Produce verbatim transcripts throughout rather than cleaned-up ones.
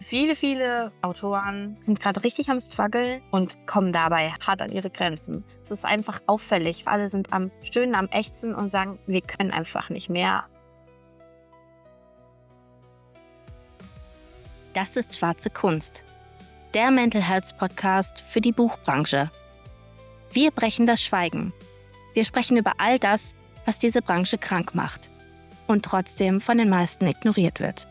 Viele, viele Autoren sind gerade richtig am struggeln und kommen dabei hart an ihre Grenzen. Es ist einfach auffällig. Alle sind am Stöhnen, am Ächzen und sagen, wir können einfach nicht mehr. Das ist Schwarze Kunst, der Mental Health Podcast für die Buchbranche. Wir brechen das Schweigen. Wir sprechen über all das, was diese Branche krank macht und trotzdem von den meisten ignoriert wird.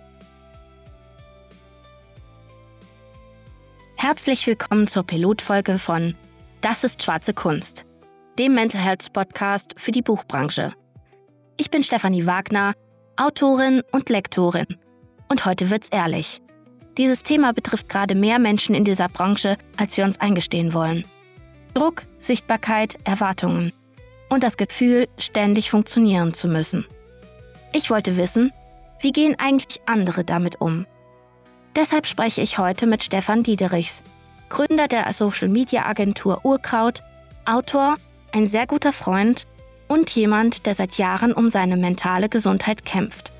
Herzlich willkommen zur Pilotfolge von Das ist Schwarze Kunst, dem Mental Health Podcast für die Buchbranche. Ich bin Stefanie Wagner, Autorin und Lektorin. Und heute wird's ehrlich. Dieses Thema betrifft gerade mehr Menschen in dieser Branche, als wir uns eingestehen wollen. Druck, Sichtbarkeit, Erwartungen und das Gefühl, ständig funktionieren zu müssen. Ich wollte wissen, wie gehen eigentlich andere damit um? Deshalb spreche ich heute mit Stefan Diederichs, Gründer der Social-Media-Agentur Urkraut, Autor, ein sehr guter Freund und jemand, der seit Jahren um seine mentale Gesundheit kämpft.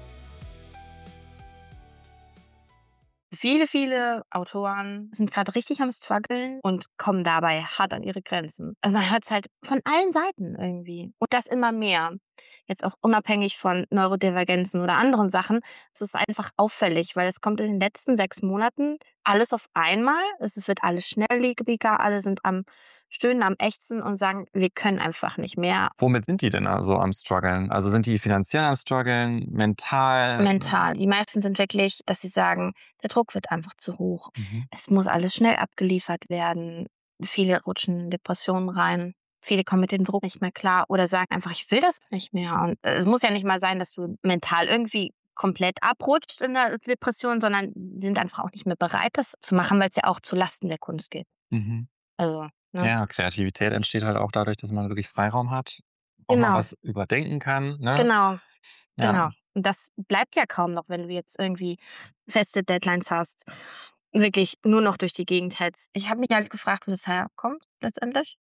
Viele, viele Autoren sind gerade richtig am struggeln und kommen dabei hart an ihre Grenzen. Also man hört es halt von allen Seiten irgendwie. Und das immer mehr. Jetzt auch unabhängig von Neurodivergenzen oder anderen Sachen. Es ist einfach auffällig, weil es kommt in den letzten sechs Monaten alles auf einmal. Es wird alles schnelllebiger, alle sind am Stöhnen, am Ächzen und sagen, wir können einfach nicht mehr. Womit sind die denn also am struggeln? Also sind die finanziell am struggeln, mental? Mental. Die meisten sind wirklich, dass sie sagen, der Druck wird einfach zu hoch. Mhm. Es muss alles schnell abgeliefert werden. Viele rutschen in Depressionen rein. Viele kommen mit dem Druck nicht mehr klar oder sagen einfach, ich will das nicht mehr. Und es muss ja nicht mal sein, dass du mental irgendwie komplett abrutscht in der Depression, sondern sind einfach auch nicht mehr bereit, das zu machen, weil es ja auch zu Lasten der Kunst geht. Mhm. Also, ne? Ja, Kreativität entsteht halt auch dadurch, dass man wirklich Freiraum hat, auch Genau. mal was überdenken kann. Ne? Genau, Ja. genau. Und das bleibt ja kaum noch, wenn du jetzt irgendwie feste Deadlines hast, wirklich nur noch durch die Gegend hetzt. Ich habe mich halt gefragt, wo das herkommt letztendlich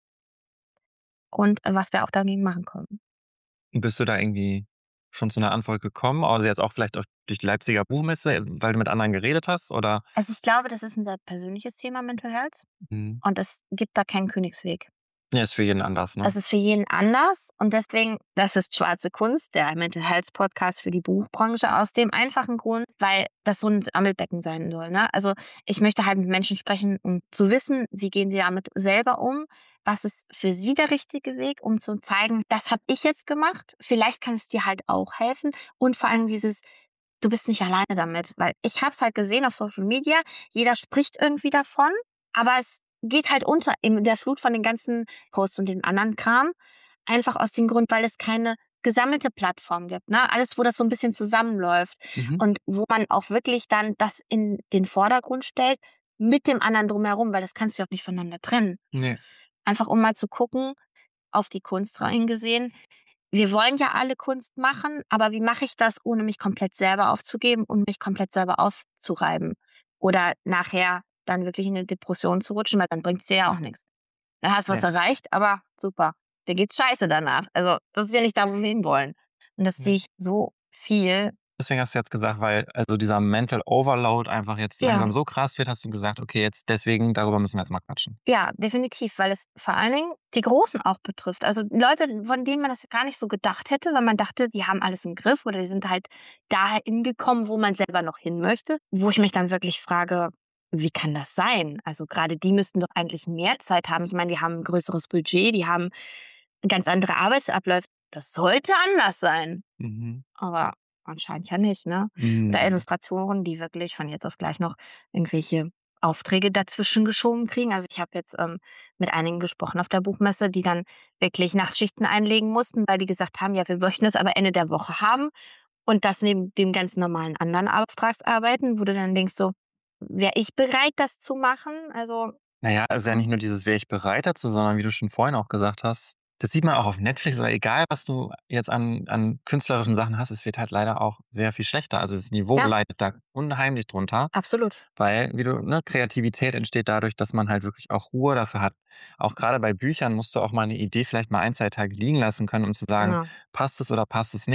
und äh, was wir auch dagegen machen können. Bist du da irgendwie schon zu einer Antwort gekommen? Also jetzt auch vielleicht auch durch die Leipziger Buchmesse, weil du mit anderen geredet hast? Oder? Also ich glaube, das ist ein sehr persönliches Thema, Mental Health. Mhm. Und es gibt da keinen Königsweg. Ja, ist für jeden anders. Ne? Das ist für jeden anders. Und deswegen, das ist Schwarze Kunst, der Mental Health Podcast für die Buchbranche, aus dem einfachen Grund, weil das so ein Sammelbecken sein soll. Ne? Also ich möchte halt mit Menschen sprechen, um zu wissen, wie gehen sie damit selber um, was ist für sie der richtige Weg, um zu zeigen, das habe ich jetzt gemacht, vielleicht kann es dir halt auch helfen. Und vor allem dieses, du bist nicht alleine damit. Weil ich habe es halt gesehen auf Social Media, jeder spricht irgendwie davon, aber es geht halt unter in der Flut von den ganzen Posts und den anderen Kram. Einfach aus dem Grund, weil es keine gesammelte Plattform gibt. Ne? Alles, wo das so ein bisschen zusammenläuft. Mhm. Und wo man auch wirklich dann das in den Vordergrund stellt, mit dem anderen drumherum, weil das kannst du ja auch nicht voneinander trennen. Nee. Einfach um mal zu gucken, auf die Kunst reingesehen. Wir wollen ja alle Kunst machen, aber wie mache ich das, ohne mich komplett selber aufzugeben und mich komplett selber aufzureiben? Oder nachher dann wirklich in eine Depression zu rutschen, weil dann bringt es dir ja auch nichts. Dann hast du was Ja. erreicht, aber super, dir geht's scheiße danach. Also das ist ja nicht da, wo wir hinwollen. Und das Ja. sehe ich so viel. Deswegen hast du jetzt gesagt, weil also dieser Mental Overload einfach jetzt Ja. langsam so krass wird, hast du gesagt, okay, jetzt deswegen, darüber müssen wir jetzt mal quatschen. Ja, definitiv, weil es vor allen Dingen die Großen auch betrifft. Also Leute, von denen man das gar nicht so gedacht hätte, weil man dachte, die haben alles im Griff oder die sind halt dahin gekommen, wo man selber noch hin möchte. Wo ich mich dann wirklich frage, wie kann das sein? Also gerade die müssten doch eigentlich mehr Zeit haben. Ich meine, die haben ein größeres Budget, die haben ganz andere Arbeitsabläufe. Das sollte anders sein. Mhm. Aber anscheinend ja nicht, ne? Mhm. Oder Illustratoren, die wirklich von jetzt auf gleich noch irgendwelche Aufträge dazwischen geschoben kriegen. Also ich habe jetzt ähm, mit einigen gesprochen auf der Buchmesse, die dann wirklich Nachtschichten einlegen mussten, weil die gesagt haben, ja, wir möchten das aber Ende der Woche haben. Und das neben dem ganz normalen anderen Auftragsarbeiten, wo du dann denkst so, wäre ich bereit, das zu machen? Also Naja, es ist ja nicht nur dieses, wäre ich bereit dazu, sondern wie du schon vorhin auch gesagt hast, das sieht man auch auf Netflix oder egal, was du jetzt an, an künstlerischen Sachen hast, es wird halt leider auch sehr viel schlechter. Also das Niveau Ja. leidet da unheimlich drunter, absolut. weil, wie du, ne, Kreativität entsteht dadurch, dass man halt wirklich auch Ruhe dafür hat. Auch gerade bei Büchern musst du auch mal eine Idee vielleicht mal ein, zwei Tage liegen lassen können, um zu sagen, Genau. passt es oder passt es nicht.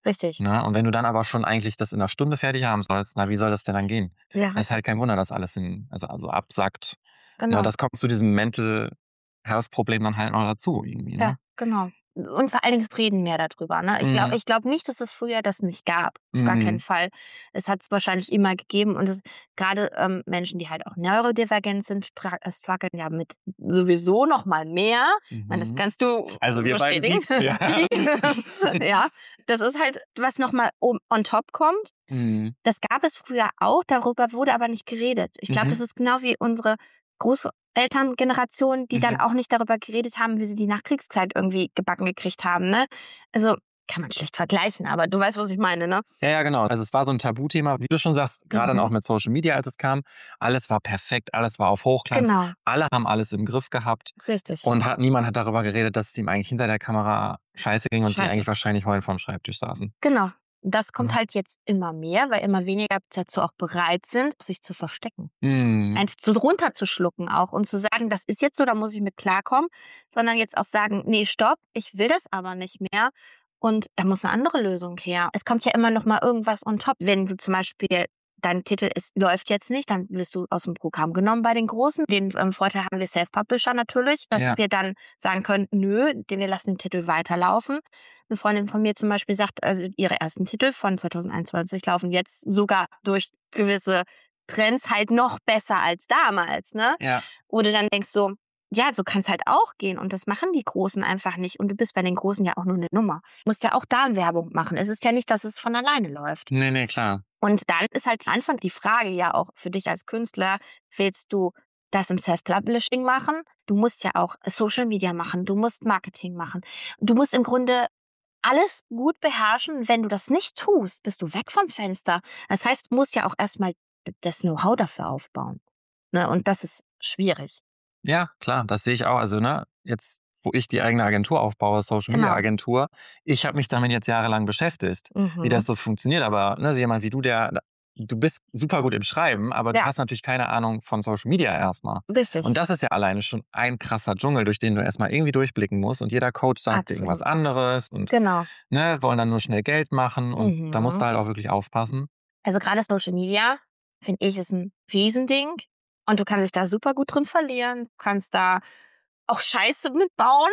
Richtig. Ne? Und wenn du dann aber schon eigentlich das in einer Stunde fertig haben sollst, na, wie soll das denn dann gehen? Ja, Es ist halt kein Wunder, dass alles in, also, also absackt. Ja, genau. das kommt zu diesem Mental Health Problem dann halt noch dazu irgendwie. Ja, Ne? genau. Und vor allen Dingen das Reden mehr darüber. Ne? Ich glaube Mhm. ich glaub nicht, dass es früher das nicht gab. Auf gar keinen Mhm. Fall. Es hat es wahrscheinlich immer gegeben. Und es, gerade ähm, Menschen, die halt auch neurodivergent sind, stra- äh, strugglen ja mit sowieso noch mal mehr. Ich meine, das Mhm. kannst du Also wir beiden bestätigen. Geeks, ja. Ja, das ist halt, was noch mal um, on top kommt. Mhm. Das gab es früher auch, darüber wurde aber nicht geredet. Ich glaube, Mhm. das ist genau wie unsere Großelterngeneration, die dann Mhm. auch nicht darüber geredet haben, wie sie die Nachkriegszeit irgendwie gebacken gekriegt haben. Ne? Also kann man schlecht vergleichen, aber du weißt, was ich meine, ne? Ja, ja, genau. Also es war so ein Tabuthema, wie du schon sagst, gerade dann Mhm. auch mit Social Media, als es kam. Alles war perfekt, alles war auf Hochglanz. Genau, Alle haben alles im Griff gehabt. richtig. Und hat, niemand hat darüber geredet, dass es ihm eigentlich hinter der Kamera scheiße ging und die Scheiße. eigentlich wahrscheinlich heulend vorm Schreibtisch saßen. Genau. Das kommt Ja. halt jetzt immer mehr, weil immer weniger dazu auch bereit sind, sich zu verstecken. Mhm. Einfach so runterzuschlucken auch und zu sagen, das ist jetzt so, da muss ich mit klarkommen, sondern jetzt auch sagen, nee, stopp, ich will das aber nicht mehr und da muss eine andere Lösung her. Es kommt ja immer noch mal irgendwas on top. Wenn du zum Beispiel, dein Titel ist, läuft jetzt nicht, dann wirst du aus dem Programm genommen bei den Großen. Den ähm, Vorteil haben wir Self-Publisher natürlich, dass Ja. wir dann sagen können, nö, den wir lassen den Titel weiterlaufen. Eine Freundin von mir zum Beispiel sagt, also ihre ersten Titel von zwanzig einundzwanzig laufen jetzt sogar durch gewisse Trends halt noch besser als damals, ne? Ja. Wo du dann denkst so, ja, so kann es halt auch gehen und das machen die Großen einfach nicht und du bist bei den Großen ja auch nur eine Nummer. Du musst ja auch da Werbung machen. Es ist ja nicht, dass es von alleine läuft. Nee, nee, klar. Und dann ist halt am Anfang die Frage ja auch für dich als Künstler, willst du das im Self-Publishing machen? Du musst ja auch Social Media machen, du musst Marketing machen. Du musst im Grunde alles gut beherrschen. Wenn du das nicht tust, bist du weg vom Fenster. Das heißt, du musst ja auch erstmal das Know-how dafür aufbauen. Ne? Und das ist schwierig. Ja, klar, das sehe ich auch. Also, ne, jetzt, wo ich die eigene Agentur aufbaue, Social Media Genau. Agentur, ich habe mich damit jetzt jahrelang beschäftigt, wie Mhm. das so funktioniert. Aber ne, so jemand wie du, der, du bist super gut im Schreiben, aber du Ja. hast natürlich keine Ahnung von Social Media erstmal. Richtig. Und das ist ja alleine schon ein krasser Dschungel, durch den du erstmal irgendwie durchblicken musst. Und jeder Coach sagt dir irgendwas Absolut. anderes und Genau. ne, wollen dann nur schnell Geld machen. Und da musst Mhm. du halt auch wirklich aufpassen. Also gerade Social Media, finde ich, ist ein Riesending. Und du kannst dich da super gut drin verlieren. Du kannst da auch Scheiße mitbauen.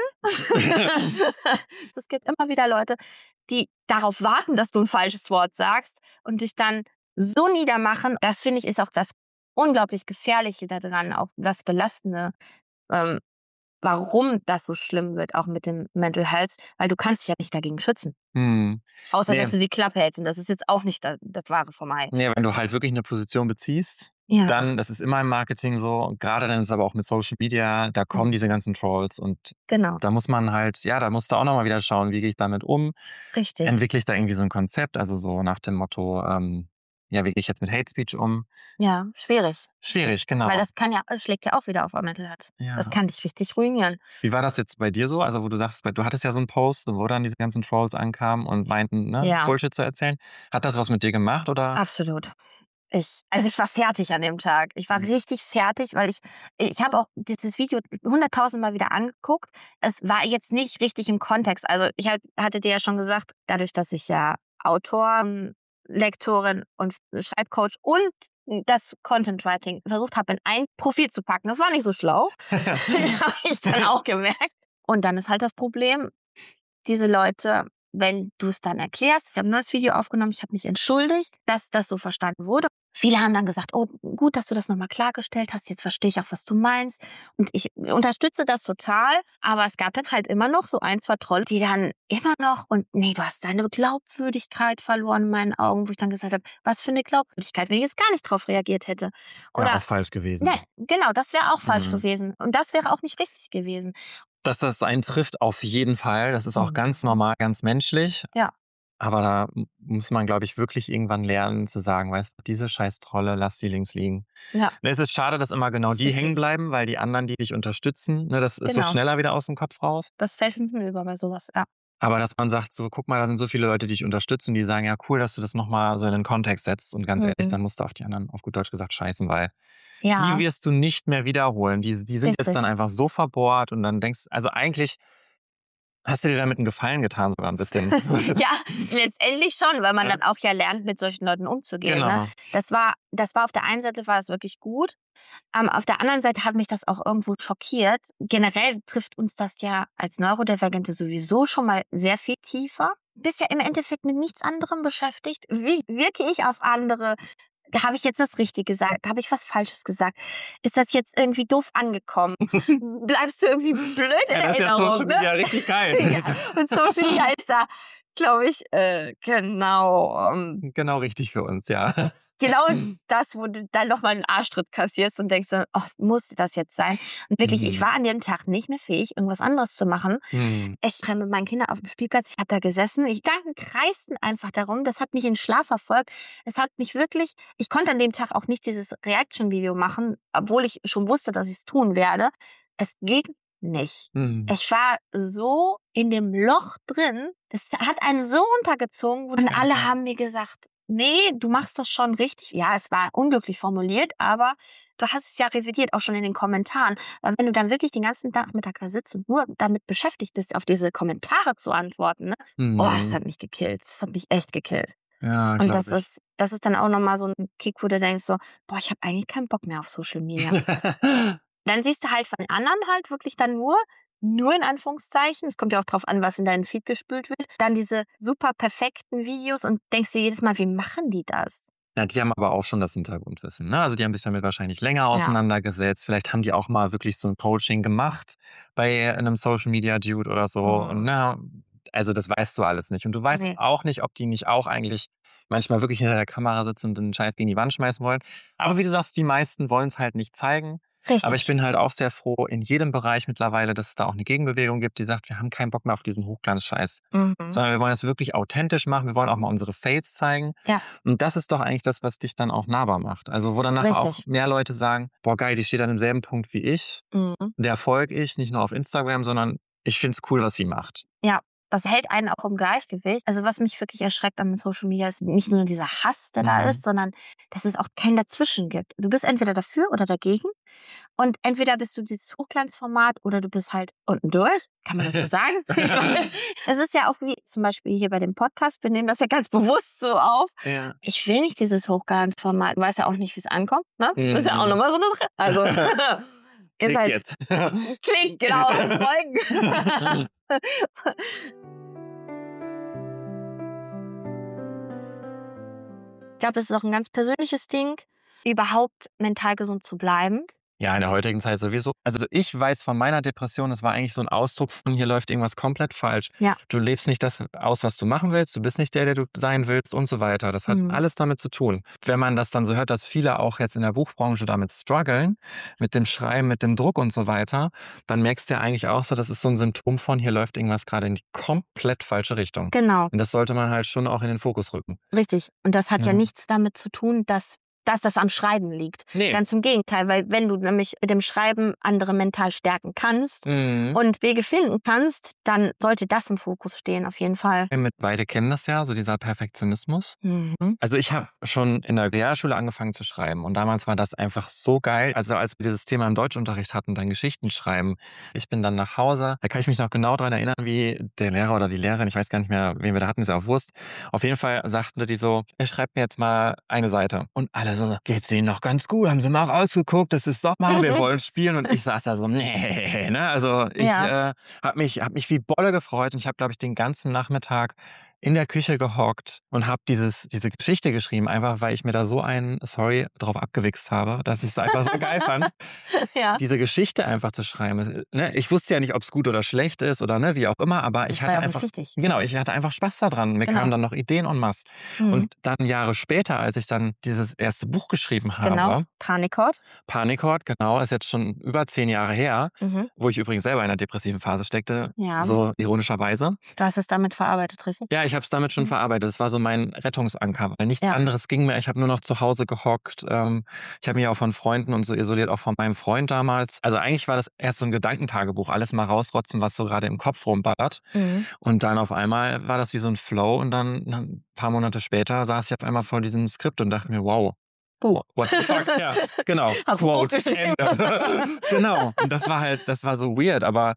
Es gibt immer wieder Leute, die darauf warten, dass du ein falsches Wort sagst und dich dann so niedermachen. Das, finde ich, ist auch das unglaublich Gefährliche daran, auch das Belastende, ähm, warum das so schlimm wird, auch mit dem Mental Health, weil du kannst dich ja nicht dagegen schützen. Hm. Außer, Nee. dass du die Klappe hältst. Und das ist jetzt auch nicht das, das Wahre vom Ei. Nee, wenn du halt wirklich eine Position beziehst, Ja. dann, das ist immer im Marketing so, und gerade dann ist es aber auch mit Social Media, da kommen Mhm. diese ganzen Trolls und Genau. da muss man halt, ja, da musst du auch nochmal wieder schauen, wie gehe ich damit um, Richtig. entwickle ich da irgendwie so ein Konzept, also so nach dem Motto, ähm, ja, wie gehe ich jetzt mit Hate Speech um? Ja, schwierig. Schwierig, genau. Weil das kann ja, das schlägt ja auch wieder auf Mental Health. Ja. Das kann dich richtig ruinieren. Wie war das jetzt bei dir so? Also wo du sagst, du hattest ja so einen Post, wo dann diese ganzen Trolls ankamen und meinten, ne, Ja. Bullshit zu erzählen. Hat das was mit dir gemacht oder? Absolut. Ich, also ich war fertig an dem Tag. Ich war Mhm. richtig fertig, weil ich, ich habe auch dieses Video hunderttausend Mal wieder angeguckt. Es war jetzt nicht richtig im Kontext. Also ich halt, hatte dir ja schon gesagt, dadurch, dass ich ja Autorin, Lektorin und Schreibcoach und das Content Writing versucht habe, in ein Profil zu packen. Das war nicht so schlau. Habe ich dann auch gemerkt. Und dann ist halt das Problem, diese Leute, wenn du es dann erklärst, wir haben ein neues Video aufgenommen, ich habe mich entschuldigt, dass das so verstanden wurde. Viele haben dann gesagt, oh, gut, dass du das nochmal klargestellt hast, jetzt verstehe ich auch, was du meinst. Und ich unterstütze das total, aber es gab dann halt immer noch so ein, zwei Trolle, die dann immer noch, und nee, du hast deine Glaubwürdigkeit verloren in meinen Augen, wo ich dann gesagt habe, was für eine Glaubwürdigkeit, wenn ich jetzt gar nicht drauf reagiert hätte. Oder, ja, auch falsch gewesen. ne, genau, das wäre auch falsch Mhm. gewesen. Und das wäre auch nicht richtig gewesen. Dass das einen trifft, auf jeden Fall. Das ist auch Mhm. ganz normal, ganz menschlich. Ja. Aber da m- muss man, glaube ich, wirklich irgendwann lernen zu sagen, weißt du, diese scheiß Trolle, lass die links liegen. Ja, Es ist schade, dass immer genau Das ist die richtig. hängen bleiben, weil die anderen, die dich unterstützen, ne, das ist so Genau. schneller wieder aus dem Kopf raus. das fällt hinten über bei sowas, ja. Aber dass man sagt, so, guck mal, da sind so viele Leute, die dich unterstützen, die sagen, ja, cool, dass du das nochmal so in den Kontext setzt. Und ganz Mhm. ehrlich, dann musst du auf die anderen, auf gut Deutsch gesagt, scheißen, weil Ja, die wirst du nicht mehr wiederholen. Die, die sind jetzt Richtig. dann einfach so verbohrt und dann denkst, also eigentlich, Hast du dir damit einen Gefallen getan sogar ein bisschen? Ja, letztendlich schon, weil man Ja. dann auch ja lernt, mit solchen Leuten umzugehen. Genau. Ne? Das war, das war auf der einen Seite war es wirklich gut. Ähm, auf der anderen Seite hat mich das auch irgendwo schockiert. Generell trifft uns das ja als Neurodivergente sowieso schon mal sehr viel tiefer. Du bist ja im Endeffekt mit nichts anderem beschäftigt. Wie wirke ich auf andere? Habe ich jetzt das Richtige gesagt? Habe ich was Falsches gesagt? Ist das jetzt irgendwie doof angekommen? Bleibst du irgendwie blöd in Ja, das ist ja Erinnerung? Social Ne? Media richtig geil. Ja, und Social Media ist da, glaube ich, äh, genau, ähm, Genau richtig für uns, ja. genau das, wo du dann nochmal einen Arschtritt kassierst und denkst, so, ach, musste das jetzt sein? Und wirklich, ich Mhm. war an dem Tag nicht mehr fähig, irgendwas anderes zu machen. Hm. Ich war mit meinen Kindern auf dem Spielplatz, ich habe da gesessen. Die Gedanken kreisten einfach darum. Das hat mich in den Schlaf verfolgt. Es hat mich wirklich, ich konnte an dem Tag auch nicht dieses Reaction-Video machen, obwohl ich schon wusste, dass ich es tun werde. Es ging nicht. Hm. Ich war so in dem Loch drin. Es hat einen so runtergezogen und alle haben mir gesagt, nee, du machst das schon richtig. Ja, es war unglücklich formuliert, aber du hast es ja revidiert, auch schon in den Kommentaren. Weil wenn du dann wirklich den ganzen Nachmittag da sitzt und nur damit beschäftigt bist, auf diese Kommentare zu antworten, ne? Hm. Oh, das hat mich gekillt. Das hat mich echt gekillt. Ja, Und glaub das ich. ist, das ist dann auch nochmal so ein Kick, wo du denkst so, boah, ich habe eigentlich keinen Bock mehr auf Social Media. Dann siehst du halt von den anderen halt wirklich dann nur, nur in Anführungszeichen, es kommt ja auch drauf an, was in deinen Feed gespült wird, dann diese super perfekten Videos und denkst dir jedes Mal, wie machen die das? Ja, die haben aber auch schon das Hintergrundwissen, ne? Also die haben sich damit wahrscheinlich länger Ja. auseinandergesetzt. Vielleicht haben die auch mal wirklich so ein Coaching gemacht bei einem Social Media Dude oder so. Mhm. Und na, also das weißt du alles nicht. Und du weißt Nee. auch nicht, ob die nicht auch eigentlich manchmal wirklich hinter der Kamera sitzen und den Scheiß gegen die Wand schmeißen wollen. Aber wie du sagst, die meisten wollen es halt nicht zeigen. Richtig. Aber ich bin halt auch sehr froh in jedem Bereich mittlerweile, dass es da auch eine Gegenbewegung gibt, die sagt, wir haben keinen Bock mehr auf diesen Hochglanz-Scheiß. Mhm. Sondern wir wollen das wirklich authentisch machen. Wir wollen auch mal unsere Fails zeigen. Ja. Und das ist doch eigentlich das, was dich dann auch nahbar macht. Also wo danach auch Richtig. mehr Leute sagen, boah geil, die steht an demselben Punkt wie ich. Mhm. Der folge ich, nicht nur auf Instagram, sondern ich finde es cool, was sie macht. Ja, das hält einen auch im Gleichgewicht. Also was mich wirklich erschreckt an Social Media ist nicht nur dieser Hass, der da Mhm. ist, sondern dass es auch kein Dazwischen gibt. Du bist entweder dafür oder dagegen und entweder bist du dieses Hochglanzformat oder du bist halt unten durch. Kann man das so sagen? Ich meine, es ist ja auch wie zum Beispiel hier bei dem Podcast, wir nehmen das ja ganz bewusst so auf. Ja. Ich will nicht dieses Hochglanzformat. Du weißt ja auch nicht, wie es ankommt. Ne? Mhm. Das ist ja auch nochmal so eine Sache. Also ihr Klick seid jetzt. Klingt, genau, folgen. Ich glaube, es ist auch ein ganz persönliches Ding, überhaupt mental gesund zu bleiben. Ja, in der heutigen Zeit sowieso. Also ich weiß von meiner Depression, es war eigentlich so ein Ausdruck von, hier läuft irgendwas komplett falsch. Ja. Du lebst nicht das aus, was du machen willst, du bist nicht der, der du sein willst und so weiter. Das hat Mhm. alles damit zu tun. Wenn man das dann so hört, dass viele auch jetzt in der Buchbranche damit strugglen, mit dem Schreiben, mit dem Druck und so weiter, dann merkst du ja eigentlich auch so, das ist so ein Symptom von, hier läuft irgendwas gerade in die komplett falsche Richtung. Genau, Und das sollte man halt schon auch in den Fokus rücken. richtig. Und das hat ja, Ja. nichts damit zu tun, dass, dass das am Schreiben liegt. Nee. Ganz im Gegenteil, weil wenn du nämlich mit dem Schreiben andere mental stärken kannst Mhm. und Wege finden kannst, dann sollte das im Fokus stehen, auf jeden Fall. Wir mit beide kennen das ja, so dieser Perfektionismus. Mhm. Also ich habe schon in der Realschule angefangen zu schreiben und damals war das einfach so geil. Also als wir dieses Thema im Deutschunterricht hatten, dann Geschichten schreiben. Ich bin dann nach Hause, da kann ich mich noch genau daran erinnern, wie der Lehrer oder die Lehrerin, ich weiß gar nicht mehr, wen wir da hatten, ist ja auch Wurst. Auf jeden Fall sagten die so, ihr schreibt mir jetzt mal eine Seite. Und alle so, geht's Ihnen noch ganz gut, haben Sie mal rausgeguckt, es ist Sommer, wir wollen spielen. Und ich saß da so, nee, ne? Also ich Ja. äh, habe mich, hab mich wie Bolle gefreut und ich habe, glaube ich, den ganzen Nachmittag in der Küche gehockt und habe dieses diese Geschichte geschrieben, einfach weil ich mir da so einen, sorry, drauf abgewichst habe, dass ich es einfach so geil fand, Ja. diese Geschichte einfach zu schreiben. Es, ne, ich wusste ja nicht, ob es gut oder schlecht ist oder ne, wie auch immer, aber Das ich war hatte ja auch einfach, nicht wichtig. genau, ich hatte einfach Spaß daran. Mir Genau. kamen dann noch Ideen en masse. Mhm. Und dann Jahre später, als ich dann dieses erste Buch geschrieben habe, Genau, Panikord. Panikord, genau, ist jetzt schon über zehn Jahre her, Mhm. wo ich übrigens selber in einer depressiven Phase steckte, Ja, so ironischerweise. du hast es damit verarbeitet, richtig? Ja, ich habe es damit schon Mhm. verarbeitet. Das war so mein Rettungsanker, weil nichts Ja. anderes ging mehr. Ich habe nur noch zu Hause gehockt. Ähm, ich habe mich auch von Freunden und so isoliert, auch von meinem Freund damals. Also eigentlich war das erst so ein Gedankentagebuch, alles mal rausrotzen, was so gerade im Kopf rumballert. Mhm. Und dann auf einmal war das wie so ein Flow und dann ein paar Monate später saß ich auf einmal vor diesem Skript und dachte mir, wow, Buch. what the fuck, ja, genau, Hab ein Buch Quote, geschrieben. Ende. Genau, und das war halt, das war so weird, aber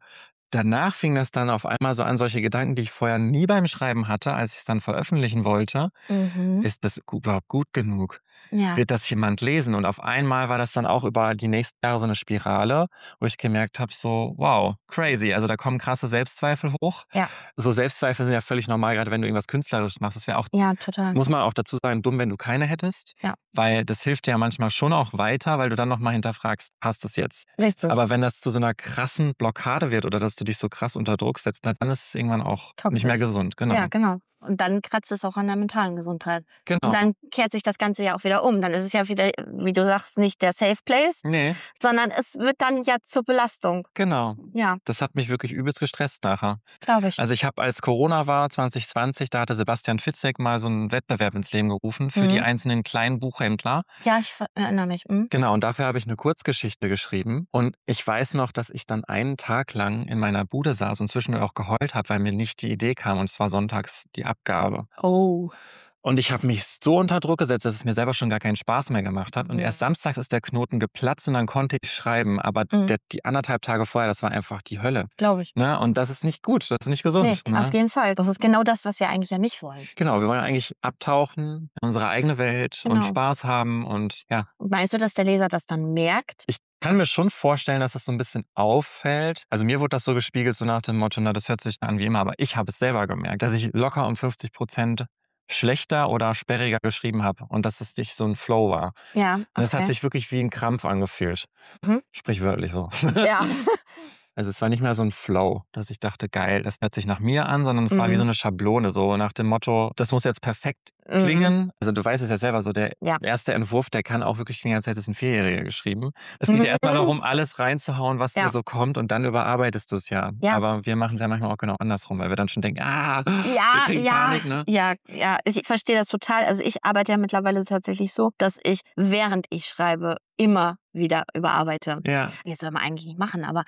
danach fing das dann auf einmal so an, solche Gedanken, die ich vorher nie beim Schreiben hatte, als ich es dann veröffentlichen wollte. Mhm. Ist das überhaupt gut genug? Ja. Wird das jemand lesen? Und auf einmal war das dann auch über die nächsten Jahre so eine Spirale, wo ich gemerkt habe, so wow, crazy. Also da kommen krasse Selbstzweifel hoch. Ja. So Selbstzweifel sind ja völlig normal, gerade wenn du irgendwas Künstlerisches machst. Das wäre auch, Ja, total. muss man auch dazu sagen, dumm, wenn du keine hättest. Ja. Weil das hilft dir ja manchmal schon auch weiter, weil du dann nochmal hinterfragst, passt das jetzt? Richtig. Aber wenn das zu so einer krassen Blockade wird oder dass du dich so krass unter Druck setzt, dann ist es irgendwann auch Toxisch. nicht mehr gesund. Genau. Ja, genau. Und dann kratzt es auch an der mentalen Gesundheit. Genau. Und dann kehrt sich das Ganze ja auch wieder um. Dann ist es ja wieder, wie du sagst, nicht der Safe Place, Nee, sondern es wird dann ja zur Belastung. genau. Ja, Das hat mich wirklich übelst gestresst nachher. glaube ich. Also ich habe, als Corona war, zwanzig zwanzig, da hatte Sebastian Fitzek mal so einen Wettbewerb ins Leben gerufen für Mhm. die einzelnen kleinen Buchhändler. Ja, ich ver- erinnere mich. Hm? Genau, und dafür habe ich eine Kurzgeschichte geschrieben. Und ich weiß noch, dass ich dann einen Tag lang in meiner Bude saß und zwischendurch auch geheult habe, weil mir nicht die Idee kam. Und es war sonntags die Abgabe. Oh. Und ich habe mich so unter Druck gesetzt, dass es mir selber schon gar keinen Spaß mehr gemacht hat. Und Mhm. erst samstags ist der Knoten geplatzt und dann konnte ich schreiben. Aber Mhm. der, die anderthalb Tage vorher, das war einfach die Hölle. Glaube ich. Ne? Und das ist nicht gut, das ist nicht gesund. Nee, ne? auf jeden Fall. Das ist genau das, was wir eigentlich ja nicht wollen. Genau, wir wollen eigentlich abtauchen in unsere eigene Welt und Genau. Spaß haben. Und ja, Und meinst du, dass der Leser das dann merkt? ich kann mir schon vorstellen, dass das so ein bisschen auffällt. Also mir wurde das so gespiegelt, so nach dem Motto, na, das hört sich an wie immer. Aber ich habe es selber gemerkt, dass ich locker um fünfzig Prozent schlechter oder sperriger geschrieben habe und dass es nicht so ein Flow war. Ja, Und es hat okay. sich wirklich wie ein Krampf angefühlt. Mhm. Sprichwörtlich so. Ja. Also es war nicht mehr so ein Flow, dass ich dachte, geil, das hört sich nach mir an, sondern es war wie Mhm. so eine Schablone, so nach dem Motto, das muss jetzt perfekt Mhm. klingen. Also du weißt es ja selber, so der Ja. erste Entwurf, der kann auch wirklich klingen, als hätte es ein Vierjähriger geschrieben. Es geht ja erstmal Mhm. darum, alles reinzuhauen, was Ja. dir so kommt und dann überarbeitest du es ja. Ja. Aber wir machen es ja manchmal auch genau andersrum, weil wir dann schon denken, ah, wir Ja, kriegen ja, Panik, ne? ja, ja. Ich verstehe das total. Also ich arbeite ja mittlerweile tatsächlich so, dass ich, während ich schreibe, immer wieder überarbeite. Ja. Jetzt soll man eigentlich nicht machen, aber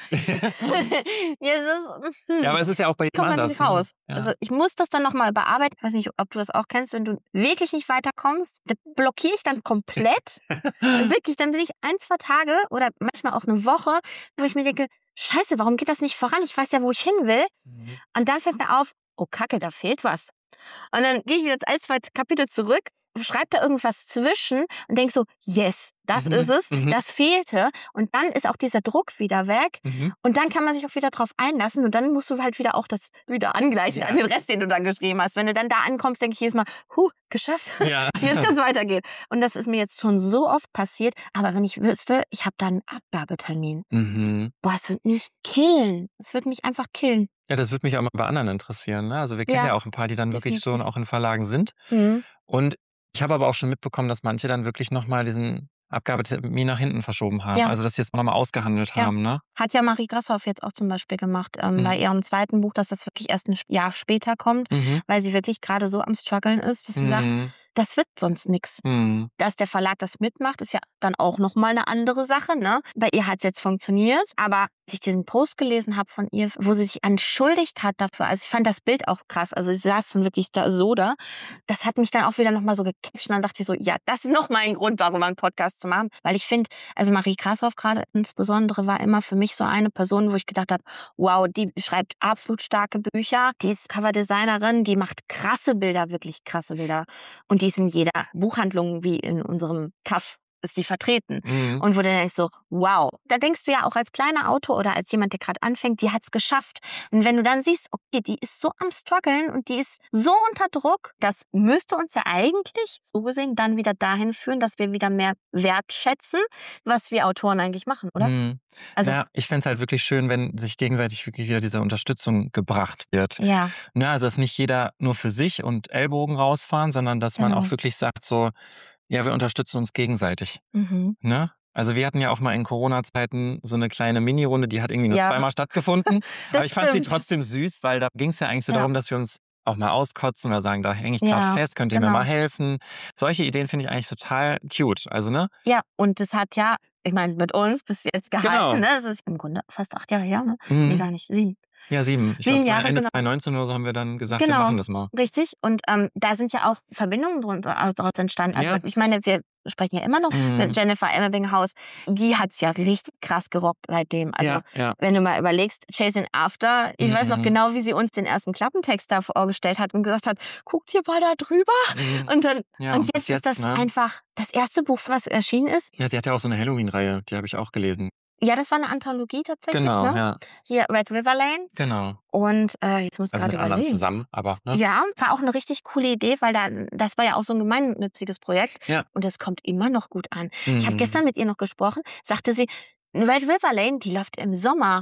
ja, das ist, hm. Ja, aber es ist ja auch bei kommt jedem man anders. nicht ne? raus. Ja. Also ich muss das dann nochmal überarbeiten. Ich weiß nicht, ob du das auch kennst, wenn du wirklich nicht weiterkommst, dann blockiere ich dann komplett. Und wirklich, dann bin ich ein, zwei Tage oder manchmal auch eine Woche, wo ich mir denke, scheiße, warum geht das nicht voran? Ich weiß ja, wo ich hin will. Mhm. Und dann fällt mir auf, oh Kacke, da fehlt was. Und dann gehe ich wieder ein, zwei Kapitel zurück, schreibe da irgendwas zwischen und denke so, yes, das Mhm, ist es, mhm. das fehlte. Und dann ist auch dieser Druck wieder weg. Mhm. Und dann kann man sich auch wieder drauf einlassen und dann musst du halt wieder auch das wieder angleichen Ja. an den Rest, den du dann geschrieben hast. Wenn du dann da ankommst, denke ich jedes Mal, huh, geschafft. Ja. Jetzt kann es weitergehen. Und das ist mir jetzt schon so oft passiert. Aber wenn ich wüsste, ich habe da einen Abgabetermin. Mhm. Boah, es wird mich killen. Es wird mich einfach killen. Ja, das würde mich auch mal bei anderen interessieren. Ne? Also wir kennen Ja, ja auch ein paar, die dann wirklich so definitiv. auch in Verlagen sind. Mhm. Und ich habe aber auch schon mitbekommen, dass manche dann wirklich nochmal diesen Abgabetermin nach hinten verschoben haben. Ja. Also dass sie es nochmal ausgehandelt Ja. haben. Ne? Hat ja Marie Grashoff jetzt auch zum Beispiel gemacht ähm, Mhm. bei ihrem zweiten Buch, dass das wirklich erst ein Jahr später kommt, Mhm. weil sie wirklich gerade so am Struggeln ist, dass sie sagt, Mhm. das wird sonst nichts. Mhm. Dass der Verlag das mitmacht, ist ja dann auch nochmal eine andere Sache. Ne? Bei ihr hat es jetzt funktioniert, aber als ich diesen Post gelesen habe von ihr, wo sie sich entschuldigt hat dafür, also ich fand das Bild auch krass, also sie saß dann wirklich da so da, das hat mich dann auch wieder nochmal so gecatcht und dann dachte ich so, ja, das ist nochmal ein Grund, warum einen Podcast zu machen, weil ich finde, also Marie Grashoff gerade insbesondere war immer für mich so eine Person, wo ich gedacht habe, wow, die schreibt absolut starke Bücher, die ist Coverdesignerin, die macht krasse Bilder, wirklich krasse Bilder und die ist in jeder Buchhandlung wie in unserem Kaff ist die vertreten. Mhm. Und wo du denkst so, wow. Da denkst du ja auch als kleiner Autor oder als jemand, der gerade anfängt, die hat's geschafft. Und wenn du dann siehst, okay, die ist so am struggeln und die ist so unter Druck, das müsste uns ja eigentlich, so gesehen, dann wieder dahin führen, dass wir wieder mehr wertschätzen, was wir Autoren eigentlich machen, oder? Mhm. Also, ja, ich fände es halt wirklich schön, wenn sich gegenseitig wirklich wieder diese Unterstützung gebracht wird. ja. Ne, also dass nicht jeder nur für sich und Ellbogen rausfahren, sondern dass man Genau. auch wirklich sagt so, ja, wir unterstützen uns gegenseitig. Mhm. Ne? Also wir hatten ja auch mal in Corona-Zeiten so eine kleine Mini-Runde, die hat irgendwie nur Ja. zweimal stattgefunden. Das Aber ich fand sie stimmt. trotzdem süß, weil da ging es ja eigentlich so Ja. darum, dass wir uns auch mal auskotzen oder sagen, da hänge ich Ja, gerade fest, könnt ihr mir genau. mal helfen. Solche Ideen finde ich eigentlich total cute. Also, ne? Ja, und das hat ja, ich meine, mit uns bis jetzt gehalten, Genau. ne? Das ist im Grunde fast acht Jahre her, ne? Nee, Mhm. gar nicht, sieben. Ja, sieben. Ich Sieben glaube, Jahre, Ende genau. zwanzig neunzehn oder so haben wir dann gesagt, Genau. wir machen das mal. Richtig. Und ähm, da sind ja auch Verbindungen drunter, also daraus entstanden. Also Ja. ich meine, wir sprechen ja immer noch Mhm. mit Jennifer Ellinghaus. Die hat's ja richtig krass gerockt seitdem. Also Ja, ja. wenn du mal überlegst, Chasing After, ich Mhm. weiß noch genau, wie sie uns den ersten Klappentext da vorgestellt hat und gesagt hat, guckt ihr mal da drüber. Mhm. Und dann Ja, und bis jetzt, jetzt, ist das ne? einfach das erste Buch, was erschienen ist. Ja, sie hat ja auch so eine Halloween-Reihe, die habe ich auch gelesen. Ja, das war eine Anthologie tatsächlich. Genau, ne? ja, Hier Red River Lane. genau. Und äh, jetzt muss ich Also gerade mit anderen überlegen. zusammen, aber ne? Ja, war auch eine richtig coole Idee, weil da, das war ja auch so ein gemeinnütziges Projekt. Ja. Und das kommt immer noch gut an. Mhm. Ich habe gestern mit ihr noch gesprochen, sagte sie, Red River Lane, die läuft im Sommer.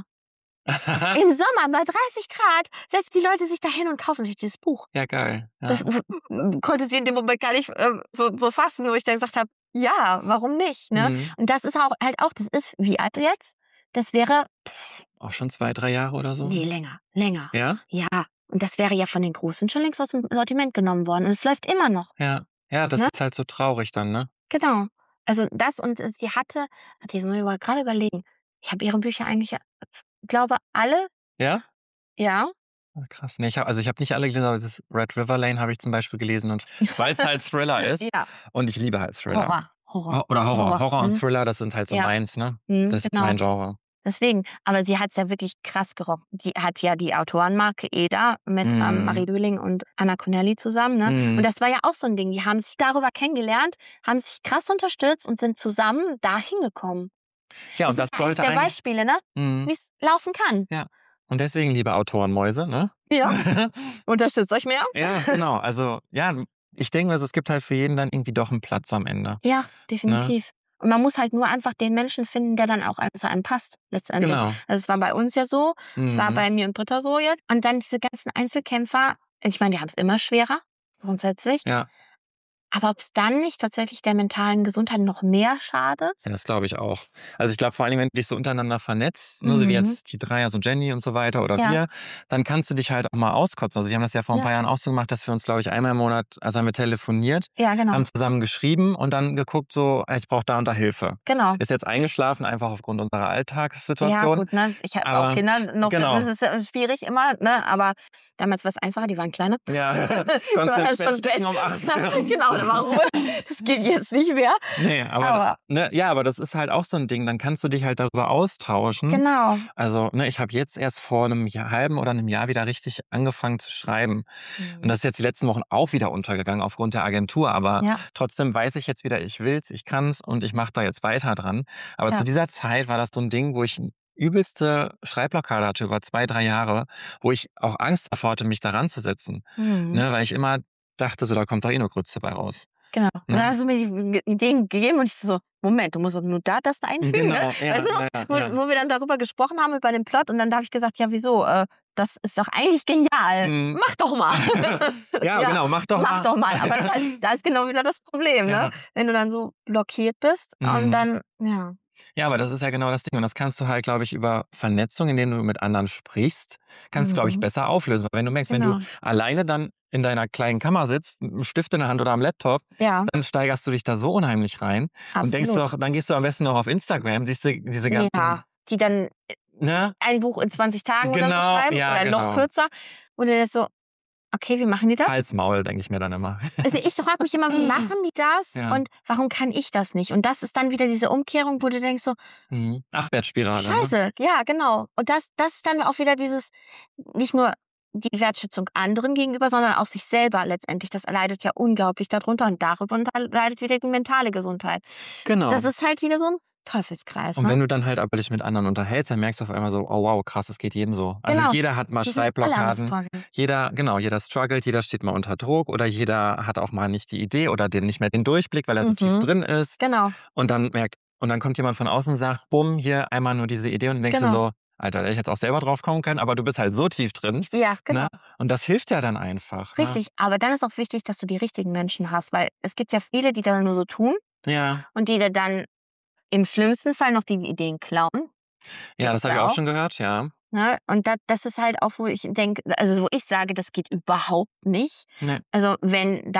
Im Sommer bei dreißig Grad setzen die Leute sich da hin und kaufen sich dieses Buch. Ja, geil. Ja. Das w- konnte sie in dem Moment gar nicht äh, so, so fassen, wo ich dann gesagt habe, ja, warum nicht? Ne? Mhm. Und das ist auch halt auch, das ist, wie alt jetzt? Das wäre, Auch schon zwei, drei Jahre oder so? nee, länger, länger. Ja? Ja, und das wäre ja von den Großen schon längst aus dem Sortiment genommen worden. Und es läuft immer noch. Ja. Ja, das Ne? ist halt so traurig dann, ne? Genau. Also das und sie hatte, warte, jetzt muss ich mal gerade überlegen. Ich habe ihre Bücher eigentlich, ich glaube alle, Ja? ja. Ah, krass. Nee, ich hab, also ich habe nicht alle gelesen, aber das Red River Lane habe ich zum Beispiel gelesen. Und weil es halt Thriller ist. Ja. Und ich liebe halt Thriller. Horror. Horror. Ho- Oder Horror. Horror, Horror. und Mhm. Thriller, das sind halt so Ja. meins, ne? Mhm, Das ist genau. mein Genre. Deswegen. Aber sie hat es ja wirklich krass gerockt. Die hat ja die Autorenmarke Eda mit Mhm. ähm, Marie Döling und Anna Connelly zusammen. Ne? Mhm. Und das war ja auch so ein Ding. Die haben sich darüber kennengelernt, haben sich krass unterstützt und sind zusammen da hingekommen. Ja, und das das ist eins sollte der eigentlich. Beispiele, ne? Mhm. Wie es laufen kann. Und deswegen, liebe Autorenmäuse, ne? Ja. Unterstützt euch mehr? Ja, genau. Also, ja, ich denke, also, es gibt halt für jeden dann irgendwie doch einen Platz am Ende. Ja, definitiv. Und man muss halt nur einfach den Menschen finden, der dann auch zu einem passt, letztendlich. Genau. Also es war bei uns ja so, es war Mhm. bei mir und Britta so jetzt. Und dann diese ganzen Einzelkämpfer, ich meine, die haben es immer schwerer, grundsätzlich. Ja, Aber ob es dann nicht tatsächlich der mentalen Gesundheit noch mehr schadet? ja, das glaube ich auch. Also ich glaube vor allem, wenn du dich so untereinander vernetzt, ne, so wie Mhm. jetzt die drei, also Jenny und so weiter oder Ja. wir, dann kannst du dich halt auch mal auskotzen. Also wir haben das ja vor ein Ja. paar Jahren auch so gemacht, dass wir uns, glaube ich, einmal im Monat, also haben wir telefoniert, Ja, genau. haben zusammen geschrieben und dann geguckt so, ich brauche da und da Hilfe. Genau. Ist jetzt eingeschlafen, einfach aufgrund unserer Ja, Alltagssituation. gut, ne? Ich habe Aber- auch Kinder noch, genau. das ist ja schwierig immer, ne? Aber damals war es einfacher, die waren kleiner. Ja, Die konntest waren ins ja Bett schon stecken um acht. Genau, da war Ruhe. Das geht jetzt nicht mehr. Nee, aber, Aber- ne, ja, aber das ist halt auch so ein Ding, dann kannst du dich halt darüber austauschen. Genau. Also, ne, ich habe jetzt erst vor einem Jahr, halben oder einem Jahr wieder richtig angefangen zu schreiben. Und das ist jetzt die letzten Wochen auch wieder untergegangen aufgrund der Agentur. Aber Ja. trotzdem weiß ich jetzt wieder, ich will's, ich kann's und ich mache da jetzt weiter dran. Aber Ja. zu dieser Zeit war das so ein Ding, wo ich übelste Schreibblockade hatte über zwei, drei Jahre, wo ich auch Angst davor hatte, mich da ranzusetzen. Mhm. Ne, weil ich immer dachte, so, da kommt doch eh nur Grütze bei raus. Genau. Und Ne? dann hast du mir die Ideen gegeben und ich so, Moment, du musst doch nur da das da einfügen. Genau, Ne? ja, weißt du noch, ja, ja, wo, ja. wo wir dann darüber gesprochen haben, über den Plot und dann habe ich gesagt, ja wieso, äh, das ist doch eigentlich genial. Mhm. Mach doch mal. Ja, Ja, genau, mach doch Mach mal. doch mal. Aber da, da ist genau wieder das Problem, Ja. ne? Wenn du dann so blockiert bist Mhm. und dann, ja. Ja, aber das ist ja genau das Ding. Und das kannst du halt, glaube ich, über Vernetzung, indem du mit anderen sprichst, kannst du, glaube ich, Mhm. besser auflösen. Weil wenn du merkst, wenn Genau. du alleine dann in deiner kleinen Kammer sitzt, mit einem Stift in der Hand oder am Laptop, Ja, dann steigerst du dich da so unheimlich rein. Und absolut. denkst du auch, dann gehst du am besten noch auf Instagram, siehst du diese ganzen, ja, die dann ne? ein Buch in zwanzig Tagen oder Genau, so schreiben ja, oder noch genau. kürzer. Und dann ist so, okay, wie machen die das? Hals, Maul, denke ich mir dann immer. Also ich frage mich immer, wie machen die das Ja. und warum kann ich das nicht? Und das ist dann wieder diese Umkehrung, wo du denkst so, Mhm. Abwärtsspirale. Ne? scheiße, ja, genau. Und das, das ist dann auch wieder dieses, nicht nur die Wertschätzung anderen gegenüber, sondern auch sich selber letztendlich. Das leidet ja unglaublich darunter und darüber leidet wieder die mentale Gesundheit. Genau. Das ist halt wieder so ein Teufelskreis. Und Ne? wenn du dann halt aber dich mit anderen unterhältst, dann merkst du auf einmal so, oh wow, krass, das geht jedem so. Also Genau. jeder hat mal Die sind alle am Schreibblockaden. Struggeln. Jeder, genau, jeder struggelt, jeder steht mal unter Druck oder jeder hat auch mal nicht die Idee oder den, nicht mehr den Durchblick, weil er so Mhm. tief drin ist. Genau. Und dann merkt, und dann kommt jemand von außen und sagt, bumm, hier einmal nur diese Idee und dann denkst Genau. du so, Alter, da hätte ich jetzt auch selber drauf kommen können, aber du bist halt so tief drin. Ja, genau. Ne? Und das hilft ja dann einfach. Richtig. Aber dann ist auch wichtig, dass du die richtigen Menschen hast, weil es gibt ja viele, die dann nur so tun Ne? Ja, und die dir dann im schlimmsten Fall noch die Ideen klauen. ja, das habe ich auch. auch schon gehört, ja. Ne? Und das, das ist halt auch, wo ich denke, also wo ich sage, das geht überhaupt nicht. Nee. Also wenn, dann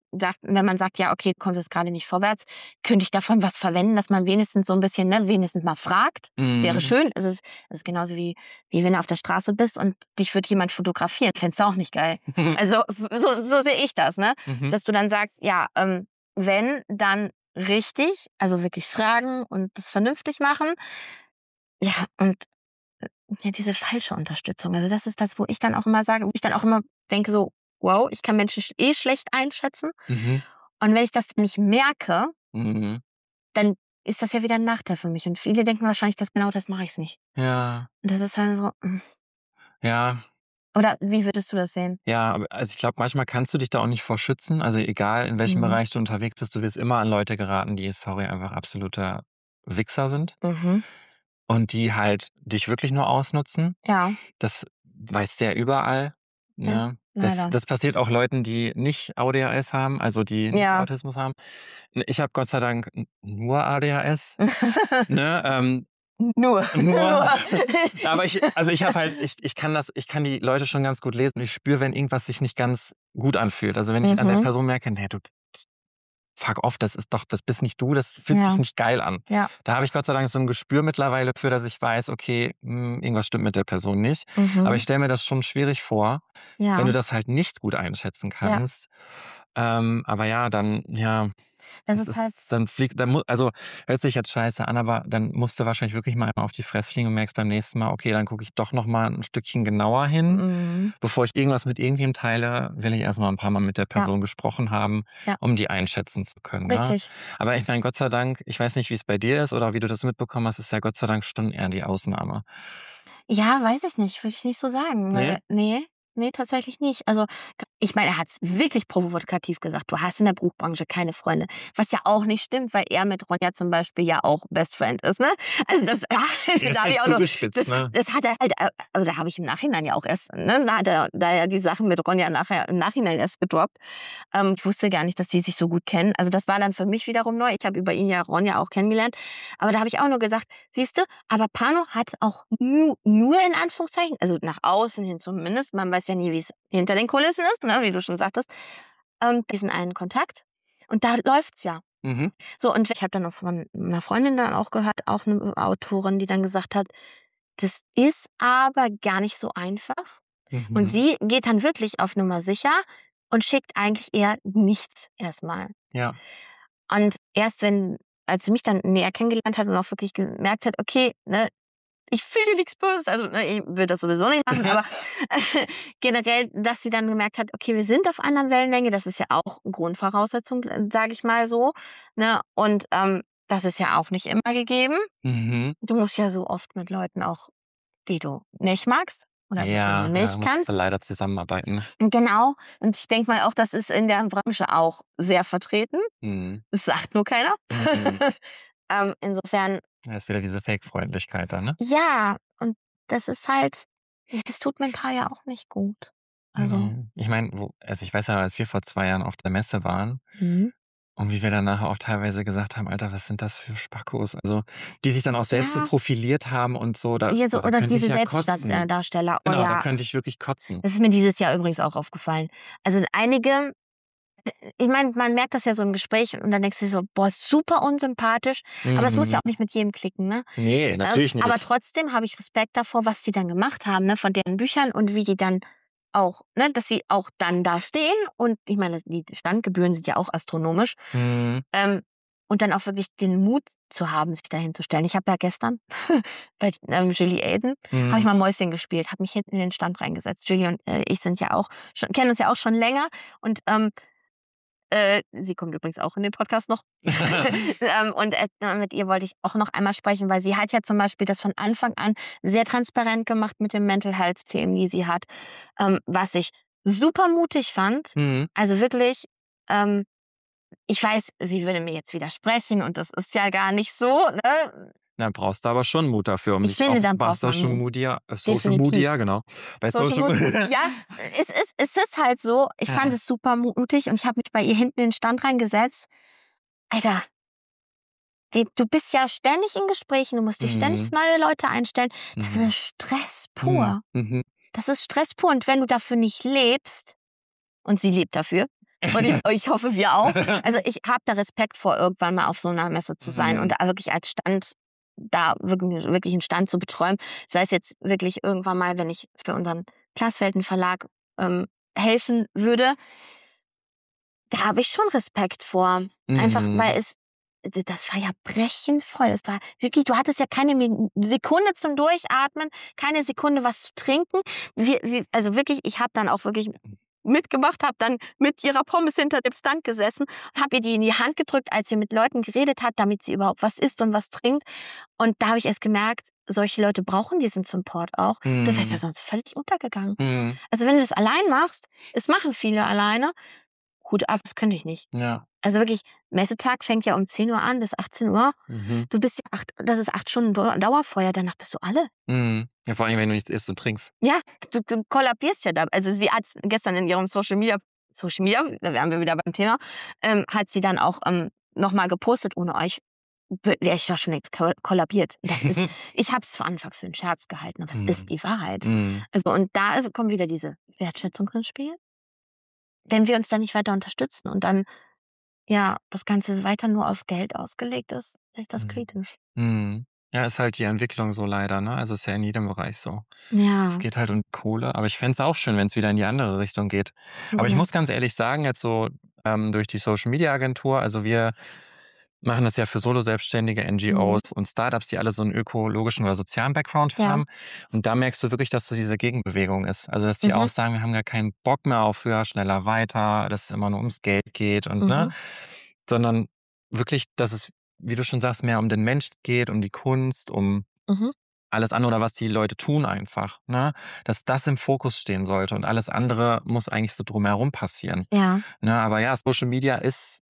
sagt, wenn man sagt, ja, okay, kommt es gerade nicht vorwärts, könnte ich davon was verwenden, dass man wenigstens so ein bisschen, ne, wenigstens mal fragt. Mhm. Wäre schön. Es ist, es ist genauso wie, wie wenn du auf der Straße bist und dich wird jemand fotografieren. Fändest du auch nicht geil. Also so, so sehe ich das, ne? Mhm. Dass du dann sagst, ja, ähm, wenn, dann richtig, also wirklich fragen und das vernünftig machen. Ja, und ja, diese falsche Unterstützung. Also das ist das, wo ich dann auch immer sage, wo ich dann auch immer denke so, wow, ich kann Menschen eh schlecht einschätzen. Mhm. Und wenn ich das nicht merke, Mhm. dann ist das ja wieder ein Nachteil für mich. Und viele denken wahrscheinlich, dass genau das mache ich nicht. Ja, Und das ist halt so, mm. ja, Oder wie würdest du das sehen? ja, aber also ich glaube, manchmal kannst du dich da auch nicht vor schützen. Also egal, in welchem Mhm. Bereich du unterwegs bist, du wirst immer an Leute geraten, die, sorry, einfach absoluter Wichser sind Mhm. und die halt dich wirklich nur ausnutzen. Ja, Das weißt du ja überall. Ja, Ne? Das, leider. das passiert auch Leuten, die nicht A D H S haben, also die nicht Ja. Autismus haben. Ich habe Gott sei Dank n- nur A D H S. Ne? Ähm, Nur. Nur. Aber ich, also ich habe halt, ich, ich kann das, ich kann die Leute schon ganz gut lesen. Ich spüre, wenn irgendwas sich nicht ganz gut anfühlt. Also wenn ich an der Mhm. Person merke, nee, du fuck off, das ist doch, das bist nicht du, das fühlt Ja. sich nicht geil an. Ja. Da habe ich Gott sei Dank so ein Gespür mittlerweile für, dass ich weiß, okay, mh, irgendwas stimmt mit der Person nicht. Mhm. Aber ich stelle mir das schon schwierig vor, ja. wenn du das halt nicht gut einschätzen kannst. Ähm, aber ja, dann, ja. Das ist halt. Dann fliegt, dann mu- also hört sich jetzt scheiße an, aber dann musst du wahrscheinlich wirklich mal einmal auf die Fresse fliegen und merkst beim nächsten Mal, okay, dann gucke ich doch noch mal ein Stückchen genauer hin. Mhm. Bevor ich irgendwas mit irgendwem teile, will ich erstmal ein paar Mal mit der Person gesprochen haben, Ja. um die einschätzen zu können. Ne? Richtig. Aber ich meine, Gott sei Dank, ich weiß nicht, wie es bei dir ist oder wie du das mitbekommen hast, ist ja Gott sei Dank schon eher die Ausnahme. Ja, weiß ich nicht. Würde ich nicht so sagen. Weil, nee, nee, tatsächlich nicht. Also, ich meine, er hat es wirklich provokativ gesagt. Du hast in der Buchbranche keine Freunde. Was ja auch nicht stimmt, weil er mit Ronja zum Beispiel ja auch Best Friend ist, ne? Also, das, da habe ich auch noch. Das, ne? das hat er halt, also da habe ich im Nachhinein ja auch erst, ne? Da hat er da ja die Sachen mit Ronja nachher im Nachhinein erst gedroppt. Ähm, ich wusste gar nicht, dass die sich so gut kennen. Also, das war dann für mich wiederum neu. Ich habe über ihn ja Ronja auch kennengelernt. Aber da habe ich auch nur gesagt, siehst du, aber Pano hat auch nur, nur in Anführungszeichen, also nach außen hin zumindest, man weiß ja nie, wie es hinter den Kulissen ist, ne, wie du schon sagtest, ähm, diesen einen Kontakt. Und da läuft's ja. Mhm. So, und ich habe dann auch von einer Freundin dann auch gehört, auch eine Autorin, die dann gesagt hat, das ist aber gar nicht so einfach. Mhm. Und sie geht dann wirklich auf Nummer sicher und schickt eigentlich eher nichts erstmal. Ja. Und erst wenn, als sie mich dann näher kennengelernt hat und auch wirklich gemerkt hat, okay, ne, ich fühle dir nichts Böses, also ne, ich will das sowieso nicht machen, aber äh, generell, dass sie dann gemerkt hat, okay, wir sind auf einer Wellenlänge, das ist ja auch Grundvoraussetzung, sage ich mal so, ne, und ähm, das ist ja auch nicht immer gegeben. Mhm. Du musst ja so oft mit Leuten auch, die du nicht magst oder Ja, mit denen du nicht ja, kannst. musst du leider zusammenarbeiten. Genau, und ich denke mal auch, das ist in der Branche auch sehr vertreten. Mhm. Das sagt nur keiner. Mhm. ähm, insofern, Da ist wieder diese Fake-Freundlichkeit da, ne? ja, und das ist halt, das tut mental ja auch nicht gut. Also, Mhm. Ich meine, wo- also ich weiß ja, als wir vor zwei Jahren auf der Messe waren mhm. und wie wir dann nachher auch teilweise gesagt haben, Alter, was sind das für Spackos? Also, die sich dann auch selbst Ja. so profiliert haben und so. Da, ja, so, boah, da oder könnte ich diese ja kotzen. Selbstdarsteller. Oh Genau, da ja, könnte ich wirklich kotzen. das ist mir dieses Jahr übrigens auch aufgefallen. Also einige, ich meine, man merkt das ja so im Gespräch und dann denkst du dir so, boah, super unsympathisch. Aber es muss ja auch nicht mit jedem klicken, ne? Nee, natürlich ähm, nicht. Aber trotzdem habe ich Respekt davor, was die dann gemacht haben, ne, von deren Büchern und wie die dann auch, ne, dass sie auch dann da stehen und ich meine, die Standgebühren sind ja auch astronomisch. Mhm. Ähm, und dann auch wirklich den Mut zu haben, sich dahin zu stellen. Ich habe ja gestern bei ähm, Julie Aiden, Mhm. habe ich mal Mäuschen gespielt, habe mich hinten in den Stand reingesetzt. Julie und äh, ich sind ja auch, schon, kennen uns ja auch schon länger und ähm, äh, sie kommt übrigens auch in den Podcast noch. ähm, und äh, mit ihr wollte ich auch noch einmal sprechen, weil sie hat ja zum Beispiel das von Anfang an sehr transparent gemacht mit den Mental Health Themen, die sie hat, ähm, was ich super mutig fand. Mhm. Also wirklich, ähm, ich weiß, sie würde mir jetzt widersprechen und das ist ja gar nicht so. Ne? Na, brauchst du aber schon Mut dafür, um Ich dich finde, auf dann bei braucht man Social Mut. Media, äh, Social Definitiv. Media, genau. Bei Social, Social Media. Mut- ja, es ist, es ist halt so. Ich fand Ja. es super mutig und ich habe mich bei ihr hinten in den Stand reingesetzt. Alter, die, du bist ja ständig in Gesprächen, du musst dich Mhm. ständig auf neue Leute einstellen. Das Mhm. ist Stress pur. Mhm. Das ist Stress pur. Und wenn du dafür nicht lebst, und sie lebt dafür, Und ich, ich hoffe, wir auch. Also ich habe da Respekt vor, irgendwann mal auf so einer Messe zu sein Mhm. und da wirklich als Stand, da wirklich, wirklich einen Stand zu betreuen. Sei es jetzt wirklich irgendwann mal, wenn ich für unseren Glasfelden Verlag ähm, helfen würde. Da habe ich schon Respekt vor. Einfach, Mhm. weil es, das war ja brechend voll. Es war wirklich, du hattest ja keine Mi- Sekunde zum Durchatmen, keine Sekunde was zu trinken. Wir, wir, also wirklich, ich habe dann auch wirklich mitgemacht, habe dann mit ihrer Pommes hinter dem Stand gesessen und habe ihr die in die Hand gedrückt, als sie mit Leuten geredet hat, damit sie überhaupt was isst und was trinkt. Und da habe ich erst gemerkt, solche Leute brauchen diesen Support auch. Mhm. Du wärst ja sonst völlig untergegangen. Mhm. Also wenn du das allein machst, es machen viele alleine, Hut ab, das könnte ich nicht. Ja. Also wirklich, Messetag fängt ja um zehn Uhr an bis achtzehn Uhr. Mhm. Du bist ja acht, das ist acht Stunden Dau- Dauerfeuer, danach bist du alle. Mhm. Ja, vor allem, wenn du nichts isst und trinkst. Ja, du, du kollabierst ja da. Also sie hat gestern in ihrem Social Media, Social Media, da wären wir wieder beim Thema, ähm, hat sie dann auch ähm, nochmal gepostet, ohne euch wäre ich doch schon längst ko- kollabiert. Das ist, ich habe es zu Anfang für einen Scherz gehalten, aber es Mhm. ist die Wahrheit. Mhm. Also und da ist, kommt wieder diese Wertschätzung ins Spiel. Wenn wir uns da nicht weiter unterstützen und dann ja das Ganze weiter nur auf Geld ausgelegt ist, sehe ich das Mhm. kritisch. Mhm. Ja, ist halt die Entwicklung so leider, ne? Also ist ja in jedem Bereich so. Ja. Es geht halt um Kohle, aber ich fände es auch schön, wenn es wieder in die andere Richtung geht. Aber ich Ja. muss ganz ehrlich sagen, jetzt so ähm, durch die Social Media Agentur, also wir machen das ja für Solo-Selbstständige, N G Os Mhm. und Startups, die alle so einen ökologischen oder sozialen Background Ja. haben. Und da merkst du wirklich, dass so diese Gegenbewegung ist. Also dass die Mhm. auch sagen, wir haben gar keinen Bock mehr auf höher, schneller, weiter, dass es immer nur ums Geld geht und ne, Mhm. sondern wirklich, dass es, wie du schon sagst, mehr um den Mensch geht, um die Kunst, um Mhm. alles andere oder was die Leute tun einfach, ne? Dass das im Fokus stehen sollte und alles andere muss eigentlich so drumherum passieren. Ja. Ne? Aber ja, Social Media ist,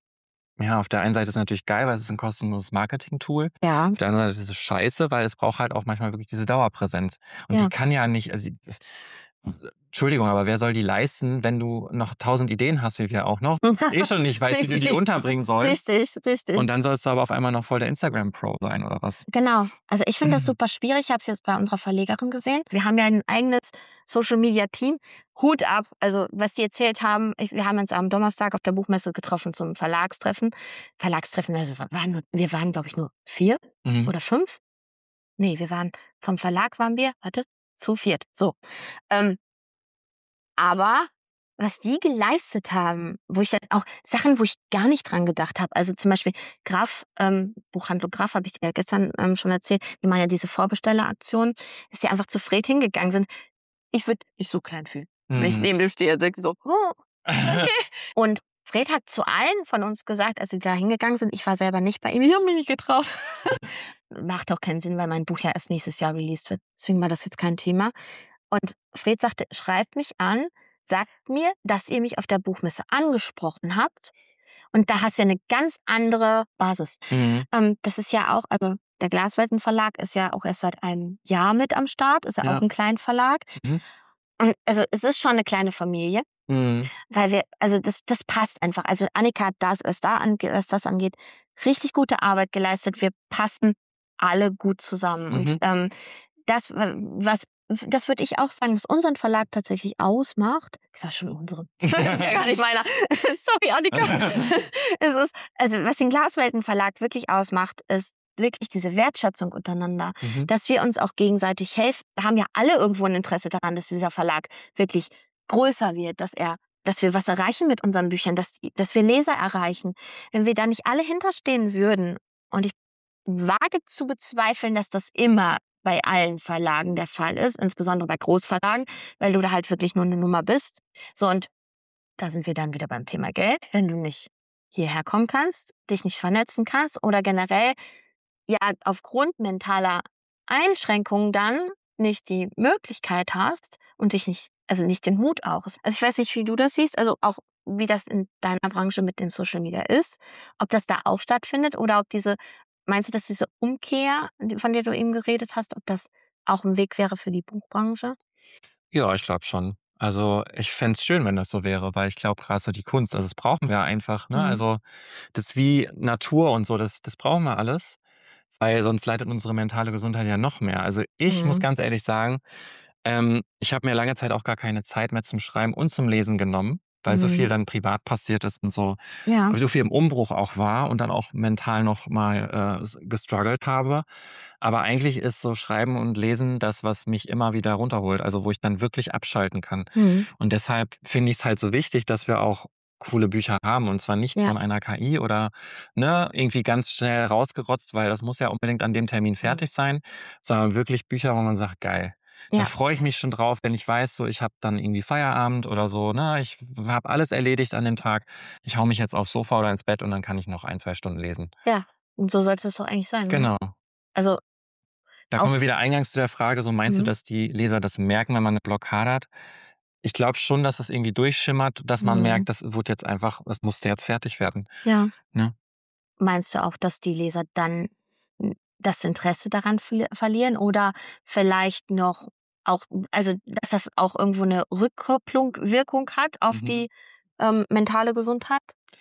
ja, auf der einen Seite ist es natürlich geil, weil es ist ein kostenloses Marketing-Tool. Ja. Auf der anderen Seite ist es scheiße, weil es braucht halt auch manchmal wirklich diese Dauerpräsenz. Und Ja. die kann ja nicht, also, die- Entschuldigung, aber wer soll die leisten, wenn du noch tausend Ideen hast, wie wir auch noch, eh schon nicht weißt, wie du die Richtig. unterbringen sollst. Richtig, richtig. Und dann sollst du aber auf einmal noch voll der Instagram-Pro sein oder was? Genau. Also ich finde das Mhm. super schwierig. Ich habe es jetzt bei unserer Verlegerin gesehen. Wir haben ja ein eigenes Social-Media-Team. Hut ab. Also was die erzählt haben, ich, wir haben uns am Donnerstag auf der Buchmesse getroffen zum Verlagstreffen. Verlagstreffen, also wir waren, nur, wir waren glaube ich, nur vier Mhm. oder fünf. Nee, wir waren, vom Verlag waren wir, warte, zu viert. So. Ähm, aber was die geleistet haben, wo ich dann auch Sachen, wo ich gar nicht dran gedacht habe. Also zum Beispiel Graf, ähm, Buchhandlung Graf, habe ich dir ja gestern ähm, schon erzählt, die machen ja diese Vorbestelleraktion, dass die einfach zu Fred hingegangen sind. Ich würde mich so klein fühlen. Wenn ich Mhm. neben dem stehe, denke ich so, oh, okay. Und Fred hat zu allen von uns gesagt, als sie da hingegangen sind, ich war selber nicht bei ihm, ich habe mich nicht getraut. Macht auch keinen Sinn, weil mein Buch ja erst nächstes Jahr released wird. Deswegen war das jetzt kein Thema. Und Fred sagte, schreibt mich an, sagt mir, dass ihr mich auf der Buchmesse angesprochen habt. Und da hast du ja eine ganz andere Basis. Mhm. Ähm, das ist ja auch, also der Glaswelten-Verlag ist ja auch erst seit einem Jahr mit am Start, ist ja, Ja. auch ein Kleinverlag. Mhm. Und also es ist schon eine kleine Familie, Mhm. weil wir, also das, das passt einfach. Also Annika hat das, was, da angeht, was das angeht, richtig gute Arbeit geleistet. Wir passen alle gut zusammen. Mhm. Und ähm, das, was das würde ich auch sagen, was unseren Verlag tatsächlich ausmacht. Ich sag schon unseren. Das ist ja gar nicht meiner. Sorry, Annika. Es ist, also was den Glaswelten-Verlag wirklich ausmacht, ist wirklich diese Wertschätzung untereinander, Mhm. dass wir uns auch gegenseitig helfen. Wir haben ja alle irgendwo ein Interesse daran, dass dieser Verlag wirklich größer wird, dass er, dass wir was erreichen mit unseren Büchern, dass, dass wir Leser erreichen. Wenn wir da nicht alle hinterstehen würden, und ich wage zu bezweifeln, dass das immer bei allen Verlagen der Fall ist, insbesondere bei Großverlagen, weil du da halt wirklich nur eine Nummer bist. So, und da sind wir dann wieder beim Thema Geld. Wenn du nicht hierher kommen kannst, dich nicht vernetzen kannst oder generell ja aufgrund mentaler Einschränkungen dann nicht die Möglichkeit hast und dich nicht, also nicht den Mut auch. Also ich weiß nicht, wie du das siehst, also auch wie das in deiner Branche mit dem Social Media ist, ob das da auch stattfindet oder ob diese, meinst du, dass diese Umkehr, von der du eben geredet hast, ob das auch ein Weg wäre für die Buchbranche? Ja, ich glaube schon. Also ich fänd's schön, wenn das so wäre, weil ich glaube gerade so die Kunst, also das brauchen wir einfach. Ne? Mhm. Also das ist wie Natur und so, das, das brauchen wir alles, weil sonst leidet unsere mentale Gesundheit ja noch mehr. Also ich muss Mhm. ganz ehrlich sagen, ähm, ich habe mir lange Zeit auch gar keine Zeit mehr zum Schreiben und zum Lesen genommen, weil so viel Mhm. dann privat passiert ist und so, Ja. so viel im Umbruch auch war und dann auch mental noch mal äh, gestruggelt habe. Aber eigentlich ist so Schreiben und Lesen das, was mich immer wieder runterholt, also wo ich dann wirklich abschalten kann. Mhm. Und deshalb finde ich es halt so wichtig, dass wir auch coole Bücher haben und zwar nicht Ja. von einer K I oder ne, irgendwie ganz schnell rausgerotzt, weil das muss ja unbedingt an dem Termin Mhm. fertig sein, sondern wirklich Bücher, wo man sagt, geil. Da Ja. freue ich mich schon drauf, wenn ich weiß, so ich habe dann irgendwie Feierabend oder so, ne, ich habe alles erledigt an dem Tag. Ich hau mich jetzt aufs Sofa oder ins Bett und dann kann ich noch ein, zwei Stunden lesen. Ja, und so sollte es doch eigentlich sein, ne? Genau. Also Da auch kommen wir wieder eingangs zu der Frage, so meinst du, Mhm. dass die Leser das merken, wenn man eine Blockade hat? Ich glaube schon, dass es irgendwie durchschimmert, dass man Mhm. merkt, das wird jetzt einfach, das musste jetzt fertig werden, Ja. ne? Meinst du auch, dass die Leser dann n das Interesse daran verli verlieren oder vielleicht noch auch also, dass das auch irgendwo 'ne Rückkopplung Wirkung hat auf Mhm. die, ähm, mentale Gesundheit?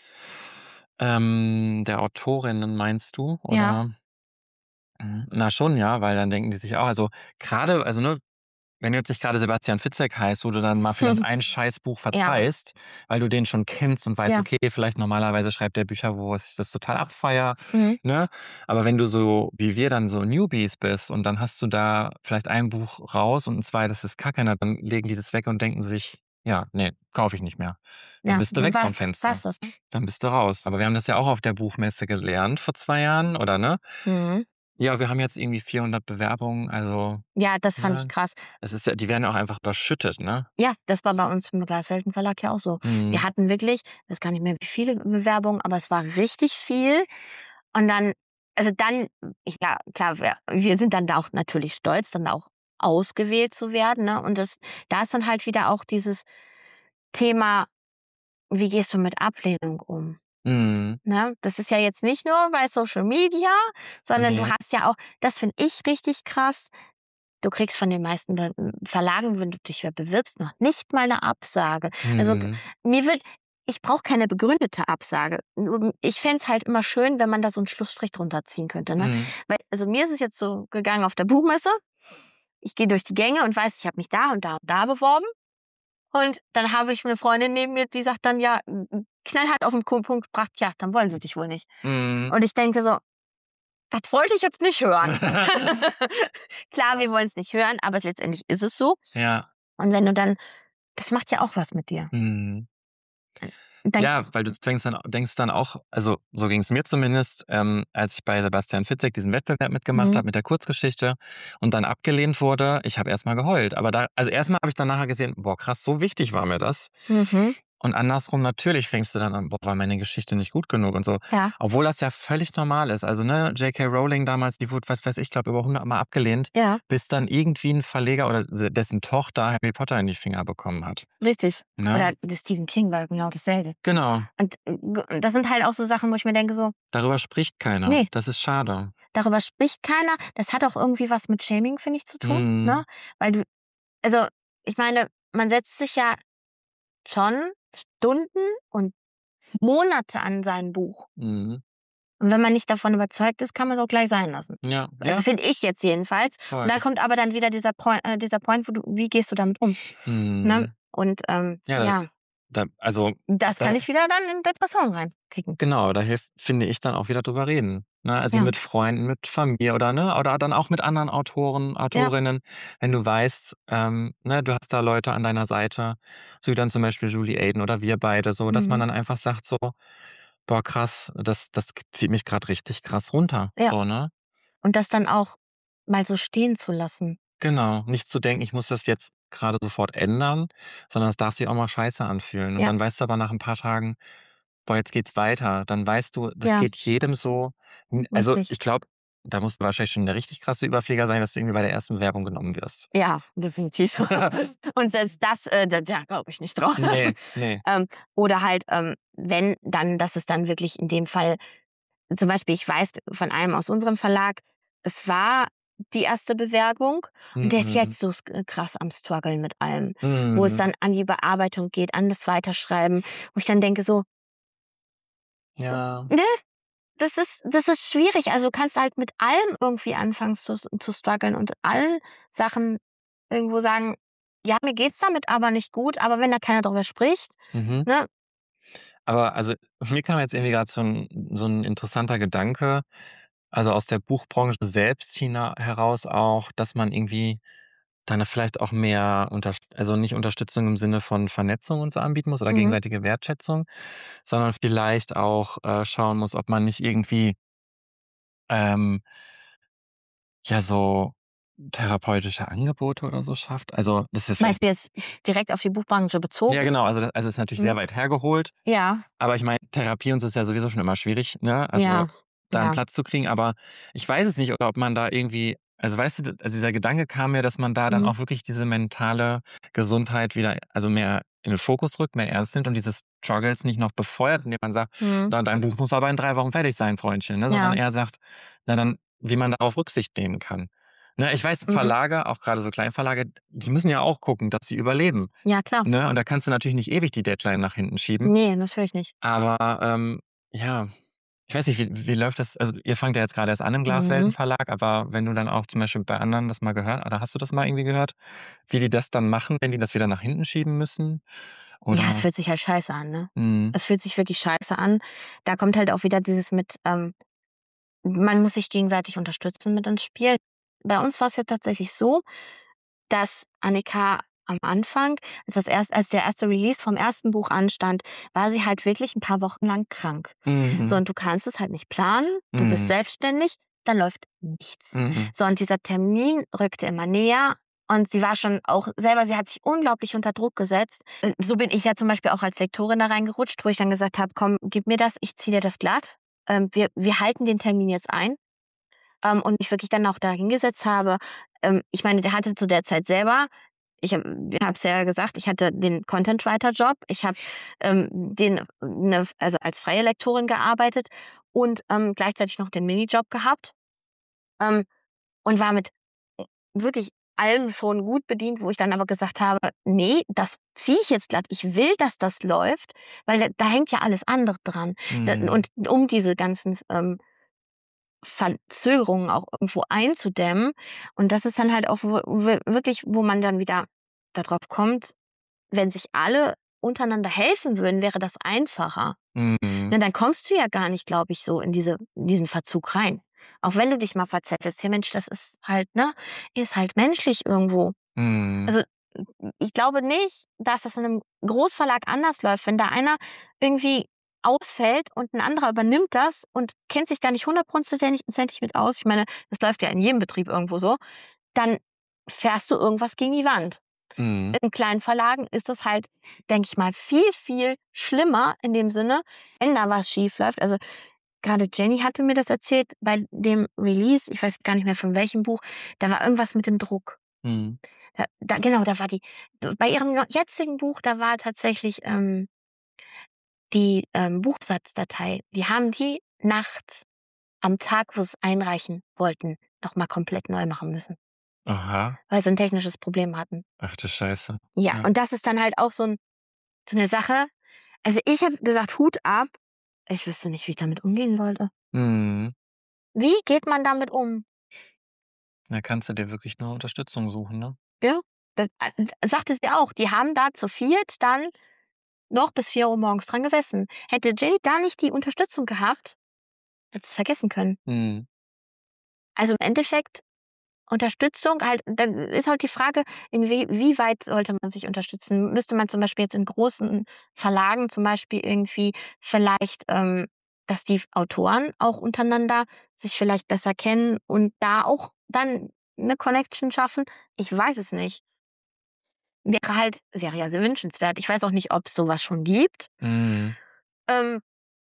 Ähm, der Autorinnen meinst du, Ja. oder? Mhm. Na schon, ja, weil dann denken die sich auch also, grade also, ne, wenn du jetzt nicht grade Sebastian Fitzek heißt, wo du dann mal vielleicht ein Scheißbuch Ja. verzeihst, weil du den schon kennst und weißt, Ja. okay, vielleicht normalerweise schreibt der Bücher, wo ich das total abfeiere, Mhm. ne? Aber wenn du so wie wir dann so Newbies bist und dann hast du da vielleicht ein Buch raus und ein zweites ist Kacke, na, dann legen die das weg und denken sich: „Ja, ne, kaufe ich nicht mehr." Dann Ja, bist du dann weg war vom Fenster. war's das, ne? Dann bist du raus. Aber wir haben das ja auch auf der Buchmesse gelernt vor zwei Jahren, oder ne? Mhm. Ja, wir haben jetzt irgendwie vierhundert Bewerbungen, also, Ja, das fand ich ne? krass. Es ist ja die werden ja auch einfach überschüttet, ne? Ja, das war bei uns im Glaswelten Verlag ja auch so. Wir Mhm. hatten wirklich, weiß gar nicht mehr, wie viele Bewerbungen, aber es war richtig viel. Und dann also dann ich ja, klar, wir wir sind dann da auch natürlich stolz, dann auch ausgewählt zu werden, ne? Und das da ist dann halt wieder auch dieses Thema, wie gehst du mit Ablehnung um, Mhm. ne? Das ist ja jetzt nicht nur bei Social Media, sondern du Ne. hast ja auch das finde ich richtig krass, du kriegst von den meisten Be Verlagen, wenn du dich da bewirbst, noch nicht mal 'ne Absage. Also, Mhm. mir wird ich brauche keine begründete Absage. Nur ich fände es halt immer schön, wenn man da so 'n Schlussstrich drunter ziehen könnte, ne? Mhm. Weil also, mir ist es jetzt so gegangen auf der Buchmesse. Ich gehe durch die Gänge und weiß, ich habe mich da und da und da beworben. Und dann habe ich 'ne Freundin neben mir, die sagt dann, ja, m m knallhart auf 'n Ku Punkt gebracht: „Ja, dann wollen sie dich wohl nicht." Mhm. Und ich denke so: „Das wollte ich jetzt nicht hören." Klar, wir wollen's nicht hören, aber letztendlich ist es so. Ja. Und wenn du dann das macht ja auch was mit dir. Mhm. Und dann Ja, weil du fängst dann denkst dann auch also, so ging's mir zumindest, ähm, als ich bei Sebastian Fitzek diesen Wettbewerb mitgemacht Mhm. habe mit der Kurzgeschichte und dann abgelehnt wurde, ich habe erst mal geheult. Aber da also, erst mal habe ich dann nachher gesehen: „Boah, krass, so wichtig war mir das." Mhm. Und andersrum natürlich fängst du dann an: „Boah, war meine Geschichte nicht gut genug" und so. Ja. Obwohl das ja völlig normal ist. Also, ne, J K. Rowling damals, die wurde, was weiß ich, glaube über hundert Mal abgelehnt, Ja. bis dann irgendwie 'n Verleger oder s dessen Tochter Harry Potter in die Finger bekommen hat, Richtig. ne? Oder der Stephen King war genau dasselbe. Genau. Und g das sind halt auch so Sachen, wo ich mir denke so Darüber spricht keiner. Ne. Das ist schade. Darüber spricht keiner. Das hat auch irgendwie was mit Shaming, finde ich, zu tun, Mhm. ne? Weil du also, ich meine, man setzt sich ja schon Stunden und Monate an sein Buch. Mhm. Und wenn man nicht davon überzeugt ist, kann man's auch gleich sein lassen. Ja, Also, ja. finde ich jetzt jedenfalls. Voll. Und da kommt aber dann wieder dieser Poi äh, dieser Point, wo du wie gehst du damit um, ne? Mhm. Und, ähm, Ja, ja, da also, das da kann dich wieder dann in Depressionen reinkicken. genau, da hilft, finde ich, dann auch wieder drüber reden, ne? Also, Ja. mit Freunden, mit Familie oder ne, oder dann auch mit anderen Autoren, Autorinnen, wenn du weißt, ähm, ne, du hast da Leute an deiner Seite, so wie dann zum Beispiel Julie Aden oder wir beide so, dass man Mhm. dann einfach sagt so: „Boah, krass, das das zieht mich grad richtig krass runter", Ja. so, ne? Und das dann auch mal so stehen zu lassen. Genau, nicht zu denken, ich muss das jetzt grade sofort ändern, sondern es darf sich auch mal scheiße anfühlen. Und Ja. dann weißt du aber nach 'n paar Tagen: „Boah, jetzt geht's weiter." Dann weißt du, das Ja. geht jedem so. N also, Richtig. ich glaube, da musst du wahrscheinlich schon der richtig krasse Überflieger sein, dass du irgendwie bei der ersten Bewerbung genommen wirst. Ja, definitiv. Und selbst das, äh, da da glaube ich nicht drauf. Ne, ne. Ähm, oder halt, ähm, wenn, dann dass es dann wirklich in dem Fall zum Beispiel, ich weiß von einem aus unserem Verlag, es war die erste Bewerbung und der ist Mhm. jetzt so s krass am struggeln mit allem, wo es Mhm. dann an die Bearbeitung geht, an das Weiterschreiben, wo ich dann denke so Ja. ne? Das ist das ist schwierig. Also, du kannst halt mit allem irgendwie anfangen zu zu struggeln und allen Sachen irgendwo sagen: ja, mir geht's damit aber nicht gut, aber wenn da keiner drüber spricht, Mhm. ne? Aber also mir kam jetzt irgendwie gerade so ein, so ein interessanter Gedanke, also aus der Buchbranche selbst hina- heraus auch, dass man irgendwie dann vielleicht auch mehr, unter, also nicht Unterstützung im Sinne von Vernetzung und so anbieten muss oder Mhm. gegenseitige Wertschätzung, sondern vielleicht auch äh, schauen muss, ob man nicht irgendwie ähm, ja so therapeutische Angebote oder so schafft. Also das ist vielleicht, Meinst du jetzt direkt auf die Buchbranche bezogen? ja genau, also das, also es ist natürlich Mhm. sehr weit hergeholt, Ja, aber ich meine, Therapie und so ist ja sowieso schon immer schwierig, ne? Also ja, da einen ja. Platz zu kriegen, aber ich weiß es nicht, oder ob man da irgendwie, also weißt du, also dieser Gedanke kam mir, dass man da dann Mhm. auch wirklich diese mentale Gesundheit wieder, also mehr in den Fokus rückt, mehr ernst nimmt und diese Struggles nicht noch befeuert, indem man sagt, Mhm. na, dein Buch muss aber in drei Wochen fertig sein, Freundchen, ne? Sondern Ja. eher sagt, na dann, wie man darauf Rücksicht nehmen kann. Ne, ich weiß, Mhm. Verlage, auch gerade so Kleinverlage, die müssen ja auch gucken, dass sie überleben. Ja, klar. Ne? Und da kannst du natürlich nicht ewig die Deadline nach hinten schieben. Nee, natürlich nicht. Aber ähm, ja, ich weiß nicht, wie, wie läuft das? Also ihr fangt ja jetzt gerade erst an im Mhm. Glaswelten-Verlag, aber wenn du dann auch zum Beispiel bei anderen das mal gehört, oder hast du das mal irgendwie gehört, wie die das dann machen, wenn die das wieder nach hinten schieben müssen? Ja, es Oder? fühlt sich halt scheiße an, ne? Mhm. Es fühlt sich wirklich scheiße an. Da kommt halt auch wieder dieses mit, ähm, man muss sich gegenseitig unterstützen mit ins Spiel. Bei uns war es ja tatsächlich so, dass Annika am Anfang, als, das erst, als der erste Release vom ersten Buch anstand, war sie halt wirklich ein paar Wochen lang krank. Mhm. So, und du kannst es halt nicht planen, du bist Mhm. selbstständig, dann läuft nichts. Mhm. So, und dieser Termin rückte immer näher. Und sie war schon auch selber, sie hat sich unglaublich unter Druck gesetzt. Äh, So bin ich ja zum Beispiel auch als Lektorin da reingerutscht, wo ich dann gesagt habe, komm, gib mir das, ich ziehe dir das glatt. Ähm, wir, wir halten den Termin jetzt ein. Ähm, und mich wirklich dann auch da hingesetzt habe. Ähm, ich meine, der hatte zu der Zeit selber, ich habe es ja gesagt, ich hatte den Content-Writer-Job, ich habe ähm, den ne, also als freie Lektorin gearbeitet und ähm, gleichzeitig noch den Minijob gehabt ähm, und war mit wirklich allem schon gut bedient, wo ich dann aber gesagt habe, nee, das ziehe ich jetzt glatt. Ich will, dass das läuft, weil da, da hängt ja alles andere dran. Da, Mhm. und um diese ganzen ähm, Verzögerungen auch irgendwo einzudämmen. Und das ist dann halt auch wo, wo, wirklich, wo man dann wieder darauf kommt, wenn sich alle untereinander helfen würden, wäre das einfacher. Mhm. Ne, dann kommst du ja gar nicht, glaube ich, so in diese, diesen Verzug rein. Auch wenn du dich mal verzettelst. Ja, Mensch, das ist halt, ne, ist halt menschlich irgendwo. Mhm. Also ich glaube nicht, dass das in einem Großverlag anders läuft, wenn da einer irgendwie ausfällt und ein anderer übernimmt das und kennt sich da nicht hundertprozentig mit aus. Ich meine, das läuft ja in jedem Betrieb irgendwo so. Dann fährst du irgendwas gegen die Wand. Mhm. In kleinen Verlagen ist das halt, denke ich mal, viel, viel schlimmer in dem Sinne, wenn da was schief läuft. Also gerade Jenny hatte mir das erzählt bei dem Release, ich weiß gar nicht mehr von welchem Buch, da war irgendwas mit dem Druck. Mhm. Da, da, genau, da war die, bei ihrem jetzigen Buch, da war tatsächlich ähm, die ähm, Buchsatzdatei, die haben die nachts am Tag, wo sie es einreichen wollten, nochmal komplett neu machen müssen, Aha. weil sie ein technisches Problem hatten. Ach du Scheiße. Ja, Ja. und das ist dann halt auch so, ein, so eine Sache. Also ich habe gesagt, Hut ab. Ich wüsste nicht, wie ich damit umgehen wollte. Mhm. Wie geht man damit um? Da kannst du dir wirklich nur Unterstützung suchen, ne? Ja, das äh, sagte sie auch. Die haben da zu viert dann noch bis vier Uhr morgens dran gesessen. Hätte Jenny da nicht die Unterstützung gehabt, hätte es vergessen können. Mhm. Also im Endeffekt Unterstützung, halt, dann ist halt die Frage, inwie, wie weit sollte man sich unterstützen? Müsste man zum Beispiel jetzt in großen Verlagen zum Beispiel irgendwie vielleicht, ähm, dass die Autoren auch untereinander sich vielleicht besser kennen und da auch dann eine Connection schaffen? Ich weiß es nicht. Wäre halt, wäre ja sehr wünschenswert. Ich weiß auch nicht, ob es sowas schon gibt. Mhm. Ähm,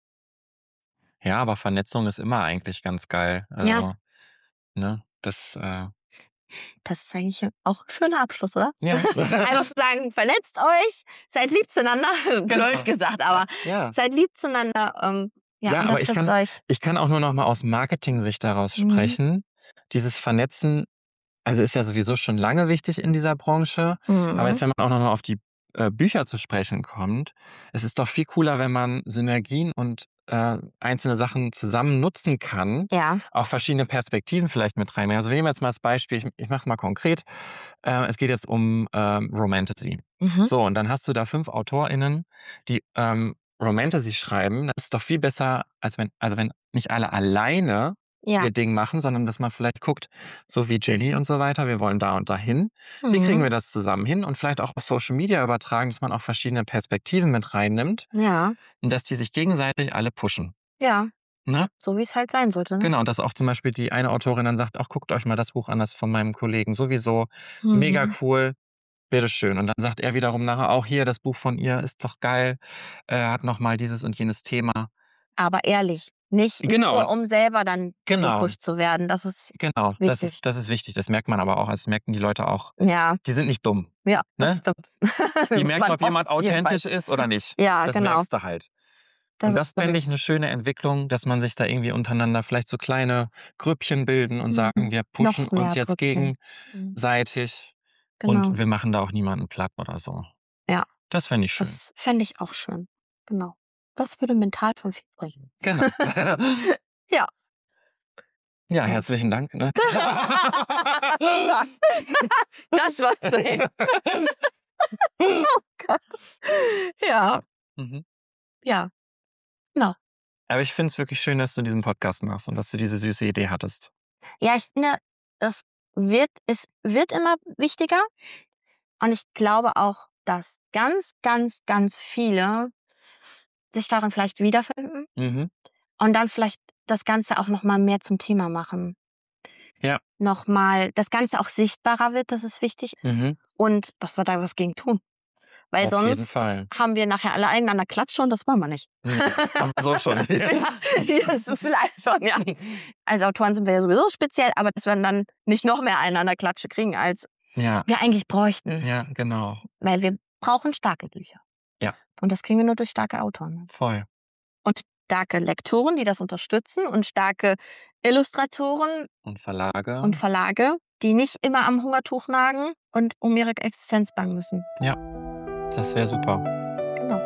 Ja, aber Vernetzung ist immer eigentlich ganz geil. Also, ja, ne, das, äh, das ist eigentlich auch ein schöner Abschluss, oder? ja. Einfach zu sagen, vernetzt euch, seid lieb zueinander, blöd gesagt, aber Ja. seid lieb zueinander, ähm, ja, Ja, aber ich unterstützt kann, euch. ich kann auch nur noch mal aus Marketing-Sicht daraus Mhm. sprechen. Dieses Vernetzen, also ist ja sowieso schon lange wichtig in dieser Branche. Aber jetzt, Mhm. wenn man auch noch mal auf die äh, Bücher zu sprechen kommt, es ist doch viel cooler, wenn man Synergien und äh, einzelne Sachen zusammen nutzen kann, Ja. auch verschiedene Perspektiven vielleicht mit reinbringen. Also wir nehmen jetzt mal das Beispiel, ich, ich mache es mal konkret, äh, es geht jetzt um ähm, Romantasy. Mhm. So, und dann hast du da fünf AutorInnen, die ähm, Romantasy schreiben. Das ist doch viel besser, als wenn, also wenn nicht alle alleine Ja. ihr Ding machen, sondern dass man vielleicht guckt, so wie Jenny und so weiter, wir wollen da und dahin. Wie kriegen Mhm. wir das zusammen hin? Und vielleicht auch auf Social Media übertragen, dass man auch verschiedene Perspektiven mit reinnimmt Ja. und dass die sich gegenseitig alle pushen. Ja. Ne? So wie es halt sein sollte. Ne? Genau, und dass auch zum Beispiel die eine Autorin dann sagt, ach, guckt euch mal das Buch an, das von meinem Kollegen sowieso, mega Mhm. cool, bitteschön. Und dann sagt er wiederum nachher auch, hier, das Buch von ihr ist doch geil, er hat nochmal dieses und jenes Thema. Aber ehrlich, nicht Genau. nur um selber dann Genau. gepusht zu werden. Das ist Genau, das wichtig. ist, das ist wichtig. Das merkt man aber auch, das merken die Leute auch. Ja, Die sind nicht dumm. ja, das Ne? stimmt. Die merken, Man ob jemand hofft's authentisch jedenfalls. ist oder nicht. Ja, Das genau. merkst du halt. Das Und ist das fände stimmt. ich eine schöne Entwicklung, dass man sich da irgendwie untereinander vielleicht so kleine Grüppchen bilden und Mhm. sagen, wir pushen Noch mehr uns jetzt Grüppchen. Mhm. gegenseitig Genau. und wir machen da auch niemanden platt oder so. Ja. Das fände ich schön. Das fände ich auch schön. Genau. Das würde mental schon viel bringen. Genau. Ja. Ja, herzlichen Dank. Ne? Das war schön. Oh Gott. Ja, Mhm. ja. Aber ich finde es wirklich schön, dass du diesen Podcast machst und dass du diese süße Idee hattest. Ja, ich finde, es wird, es wird immer wichtiger. Und ich glaube auch, dass ganz, ganz, ganz viele sich darin vielleicht wiederfinden Mhm. und dann vielleicht das Ganze auch nochmal mehr zum Thema machen. Ja. Nochmal, das Ganze auch sichtbarer wird, das ist wichtig. Mhm. Und dass wir da was gegen tun. Weil Auf jeden sonst Fall. haben wir nachher alle einander klatschen und das wollen wir nicht. Mhm. Haben wir so schon. Ja, ja, so vielleicht schon, ja. Als Autoren sind wir ja sowieso speziell, aber dass wir dann nicht noch mehr einander Klatsche kriegen, als Ja, wir eigentlich bräuchten. ja, genau. Weil wir brauchen starke Bücher. Ja. Und das kriegen wir nur durch starke Autoren. Voll. Starke Lektoren, die das unterstützen und starke Illustratoren Und Verlage. und Verlage, die nicht immer am Hungertuch nagen und um ihre Existenz bangen müssen. Das wäre super. Genau.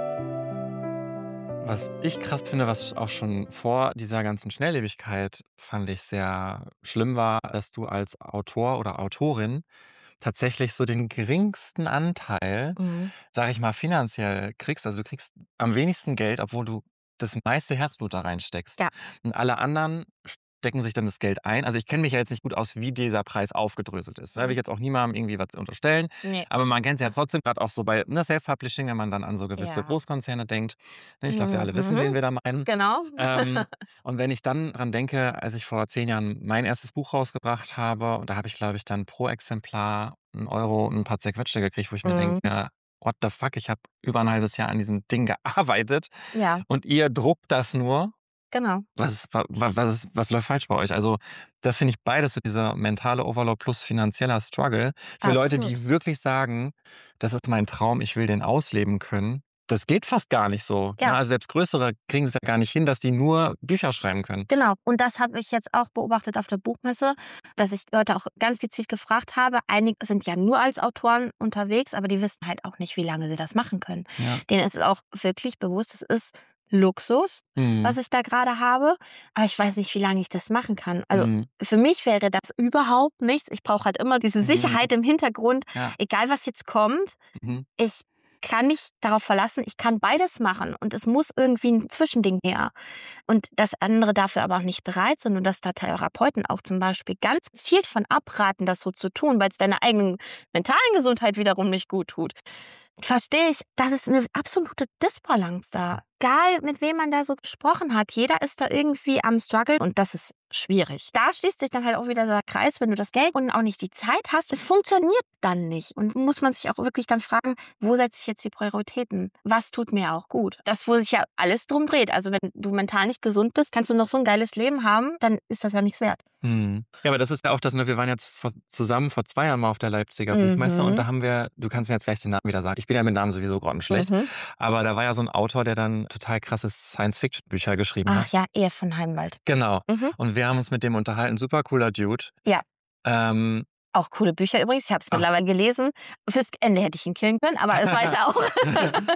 Was ich krass finde, was auch schon vor dieser ganzen Schnelllebigkeit fand ich sehr schlimm war, dass du als Autor oder Autorin tatsächlich so den geringsten Anteil, Mhm. sag ich mal, finanziell kriegst. Also du kriegst am wenigsten Geld, obwohl du das meiste Herzblut da reinsteckst. Ja. Und alle anderen stecken sich dann das Geld ein. Also ich kenne mich ja jetzt nicht gut aus, wie dieser Preis aufgedröselt ist. Da will ich jetzt auch niemandem irgendwie was unterstellen. Nee. Aber man kennt es ja trotzdem, gerade auch so bei ne, Self-Publishing, wenn man dann an so gewisse Ja. Großkonzerne denkt. Ne, ich glaube, wir alle wissen, Mhm. wen wir da meinen. Genau. Ähm, und wenn ich dann dran denke, als ich vor zehn Jahren mein erstes Buch rausgebracht habe, und da habe ich, glaube ich, dann pro Exemplar einen Euro und ein paar zerquetschte gekriegt, wo ich mir Mhm. denke, ja, what the fuck, ich habe über ein halbes Jahr an diesem Ding gearbeitet Ja, und ihr druckt das nur. genau. Was, ist, wa- wa- was, ist, was läuft falsch bei euch? Also das finde ich beides, so dieser mentale Overload plus finanzieller Struggle. Für Leute, Absolut. die wirklich sagen, das ist mein Traum, ich will den ausleben können, das geht fast gar nicht so. Ja. Ne? Also selbst Größere kriegen es ja gar nicht hin, dass die nur Bücher schreiben können. Genau. Und das habe ich jetzt auch beobachtet auf der Buchmesse, dass ich Leute auch ganz gezielt gefragt habe. Einige sind ja nur als Autoren unterwegs, aber die wissen halt auch nicht, wie lange sie das machen können. Ja. Denen ist es auch wirklich bewusst, es ist Luxus, Mhm. was ich da gerade habe. Aber ich weiß nicht, wie lange ich das machen kann. Also Mhm. für mich wäre das überhaupt nichts. Ich brauche halt immer diese Mhm. Sicherheit im Hintergrund. Ja. Egal, was jetzt kommt, Mhm. ich kann mich darauf verlassen, ich kann beides machen und es muss irgendwie ein Zwischending her. Und dass andere dafür aber auch nicht bereit sind und dass da Therapeuten auch zum Beispiel ganz gezielt von abraten, das so zu tun, weil es deiner eigenen mentalen Gesundheit wiederum nicht gut tut. Verstehe ich, das ist eine absolute Disbalance da. Egal, mit wem man da so gesprochen hat, jeder ist da irgendwie am Struggle und das ist schwierig. Da schließt sich dann halt auch wieder der Kreis, wenn du das Geld und auch nicht die Zeit hast. Es funktioniert dann nicht und muss man sich auch wirklich dann fragen, wo setze ich jetzt die Prioritäten? Was tut mir auch gut? Das, wo sich ja alles drum dreht. Also wenn du mental nicht gesund bist, kannst du noch so ein geiles Leben haben, dann ist das ja nichts wert. Mhm. Ja, aber das ist ja auch das, ne, wir waren jetzt vor, zusammen vor zwei Jahren mal auf der Leipziger Buchmesse Mhm. und da haben wir, du kannst mir jetzt gleich den Namen wieder sagen, ich bin ja mit Namen sowieso grottenschlecht, Mhm. aber da war ja so ein Autor, der dann total krasse Science-Fiction-Bücher geschrieben Ach hat. ja, eher von Heimwald. Genau. Mhm. Und wir haben uns mit dem unterhalten, super cooler Dude. Ja. Ähm, Auch coole Bücher übrigens. Ich habe es Ach. mittlerweile gelesen. Fürs Ende hätte ich ihn killen können, aber das weiß er auch.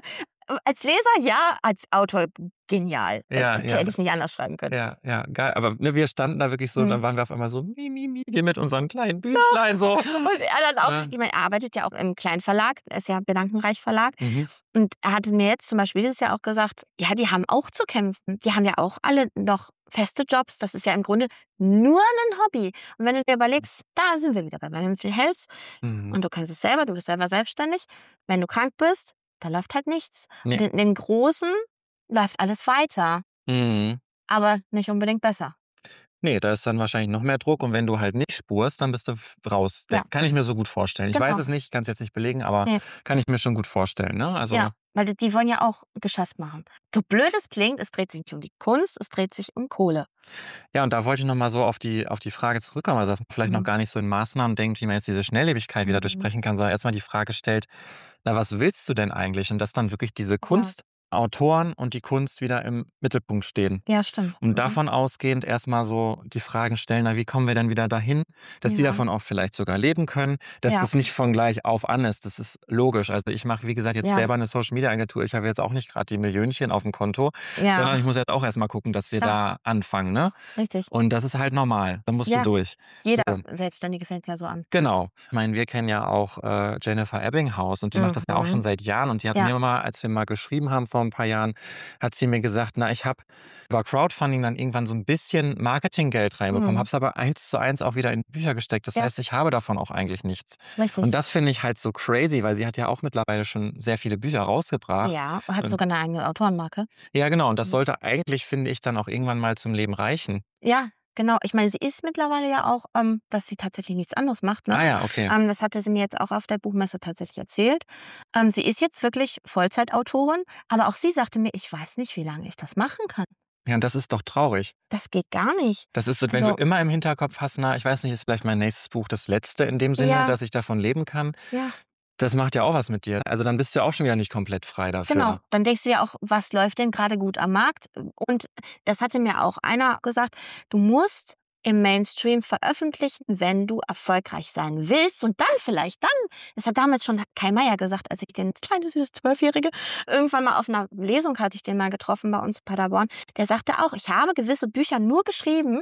als Leser ja, als Autor genial. Ja, Äh, ja. Hätte ich nicht anders schreiben können. Ja, ja, geil. Aber ne, wir standen da wirklich so, und Hm. dann waren wir auf einmal so, mi, mi, mi, wir mit unseren kleinen Büchlein so. Und er dann auch, Ja. ich meine, er arbeitet ja auch im Kleinverlag, er ist ja Gedankenreich Verlag. Mhm. Und er hatte mir jetzt zum Beispiel dieses Jahr auch gesagt, ja, die haben auch zu kämpfen. Die haben ja auch alle noch feste Jobs. Das ist ja im Grunde nur ein Hobby. Und wenn du dir überlegst, da sind wir wieder bei Mental Health Mhm. und du kannst es selber, du bist selber selbstständig. Wenn du krank bist, da läuft halt nichts. Nee. Und in den Großen läuft alles weiter, Mhm. aber nicht unbedingt besser. Nee, da ist dann wahrscheinlich noch mehr Druck und wenn du halt nicht spurst, dann bist du f- raus. Ja. Kann ich mir so gut vorstellen. Ich Genau. weiß es nicht, kann es jetzt nicht belegen, aber Nee. kann ich mir schon gut vorstellen. Ne? Also, Ja, weil die- die wollen ja auch Geschäft machen. So blöd es klingt, es dreht sich nicht um die Kunst, es dreht sich um Kohle. ja, und da wollte ich nochmal so auf die, auf die Frage zurückkommen, also dass man vielleicht Mhm. noch gar nicht so in Maßnahmen denkt, wie man jetzt diese Schnelllebigkeit wieder Mhm. durchbrechen kann, sondern erstmal die Frage stellt, na, was willst du denn eigentlich? Und dass dann wirklich diese Kunstautoren und die Kunst wieder im Mittelpunkt stehen. Ja, stimmt. Und Mhm. davon ausgehend erstmal so die Fragen stellen, na, wie kommen wir denn wieder dahin, dass die Ja. davon auch vielleicht sogar leben können, dass Ja. das nicht von gleich auf an ist. Das ist logisch. Also ich mache, wie gesagt, jetzt Ja. selber eine Social-Media-Agentur. Ich habe jetzt auch nicht gerade die Millionchen auf dem Konto, Ja, sondern ich muss jetzt auch erstmal gucken, dass wir Klar. da anfangen. Ne? richtig. Und das ist halt normal. Da musst Ja. du durch. Jeder So. Selbstständige fängt ja so an. Genau. Ich meine, wir kennen ja auch äh, Jennifer Ebbinghaus und die macht das ja auch Mhm. schon seit Jahren. Und die hat Ja. mir mal, als wir mal geschrieben haben vor ein paar Jahren, hat sie mir gesagt, na, ich habe über Crowdfunding dann irgendwann so ein bisschen Marketinggeld reinbekommen, Mhm. habe es aber eins zu eins auch wieder in Bücher gesteckt. Das Ja. heißt, ich habe davon auch eigentlich nichts. Richtig. Und das finde ich halt so crazy, weil sie hat ja auch mittlerweile schon sehr viele Bücher rausgebracht. ja, hat Und- sogar eine eigene Autorenmarke. Ja, genau. Und das Mhm. sollte eigentlich, finde ich, dann auch irgendwann mal zum Leben reichen. Ja, genau. Ich meine, sie ist mittlerweile ja auch, ähm, dass sie tatsächlich nichts anderes macht. Ne? Ah ja, okay. Ähm, das hatte sie mir jetzt auch auf der Buchmesse tatsächlich erzählt. Ähm, sie ist jetzt wirklich Vollzeitautorin, aber auch sie sagte mir, ich weiß nicht, wie lange ich das machen kann. Ja, und das ist doch traurig. Das geht gar nicht. Das ist, so, wenn Also- du immer im Hinterkopf hast, na, ich weiß nicht, ist vielleicht mein nächstes Buch das letzte in dem Sinne, Ja. dass ich davon leben kann. Ja, Das macht ja auch was mit dir. Also dann bist du ja auch schon wieder nicht komplett frei dafür. genau. Dann denkst du ja auch, was läuft denn gerade gut am Markt? Und das hatte mir auch einer gesagt, du musst im Mainstream veröffentlichen, wenn du erfolgreich sein willst. Und dann vielleicht, dann, das hat damals schon Kai Meier gesagt, als ich den kleine süße Zwölfjährige irgendwann mal auf einer Lesung hatte ich den mal getroffen bei uns in Paderborn. Der sagte auch, ich habe gewisse Bücher nur geschrieben,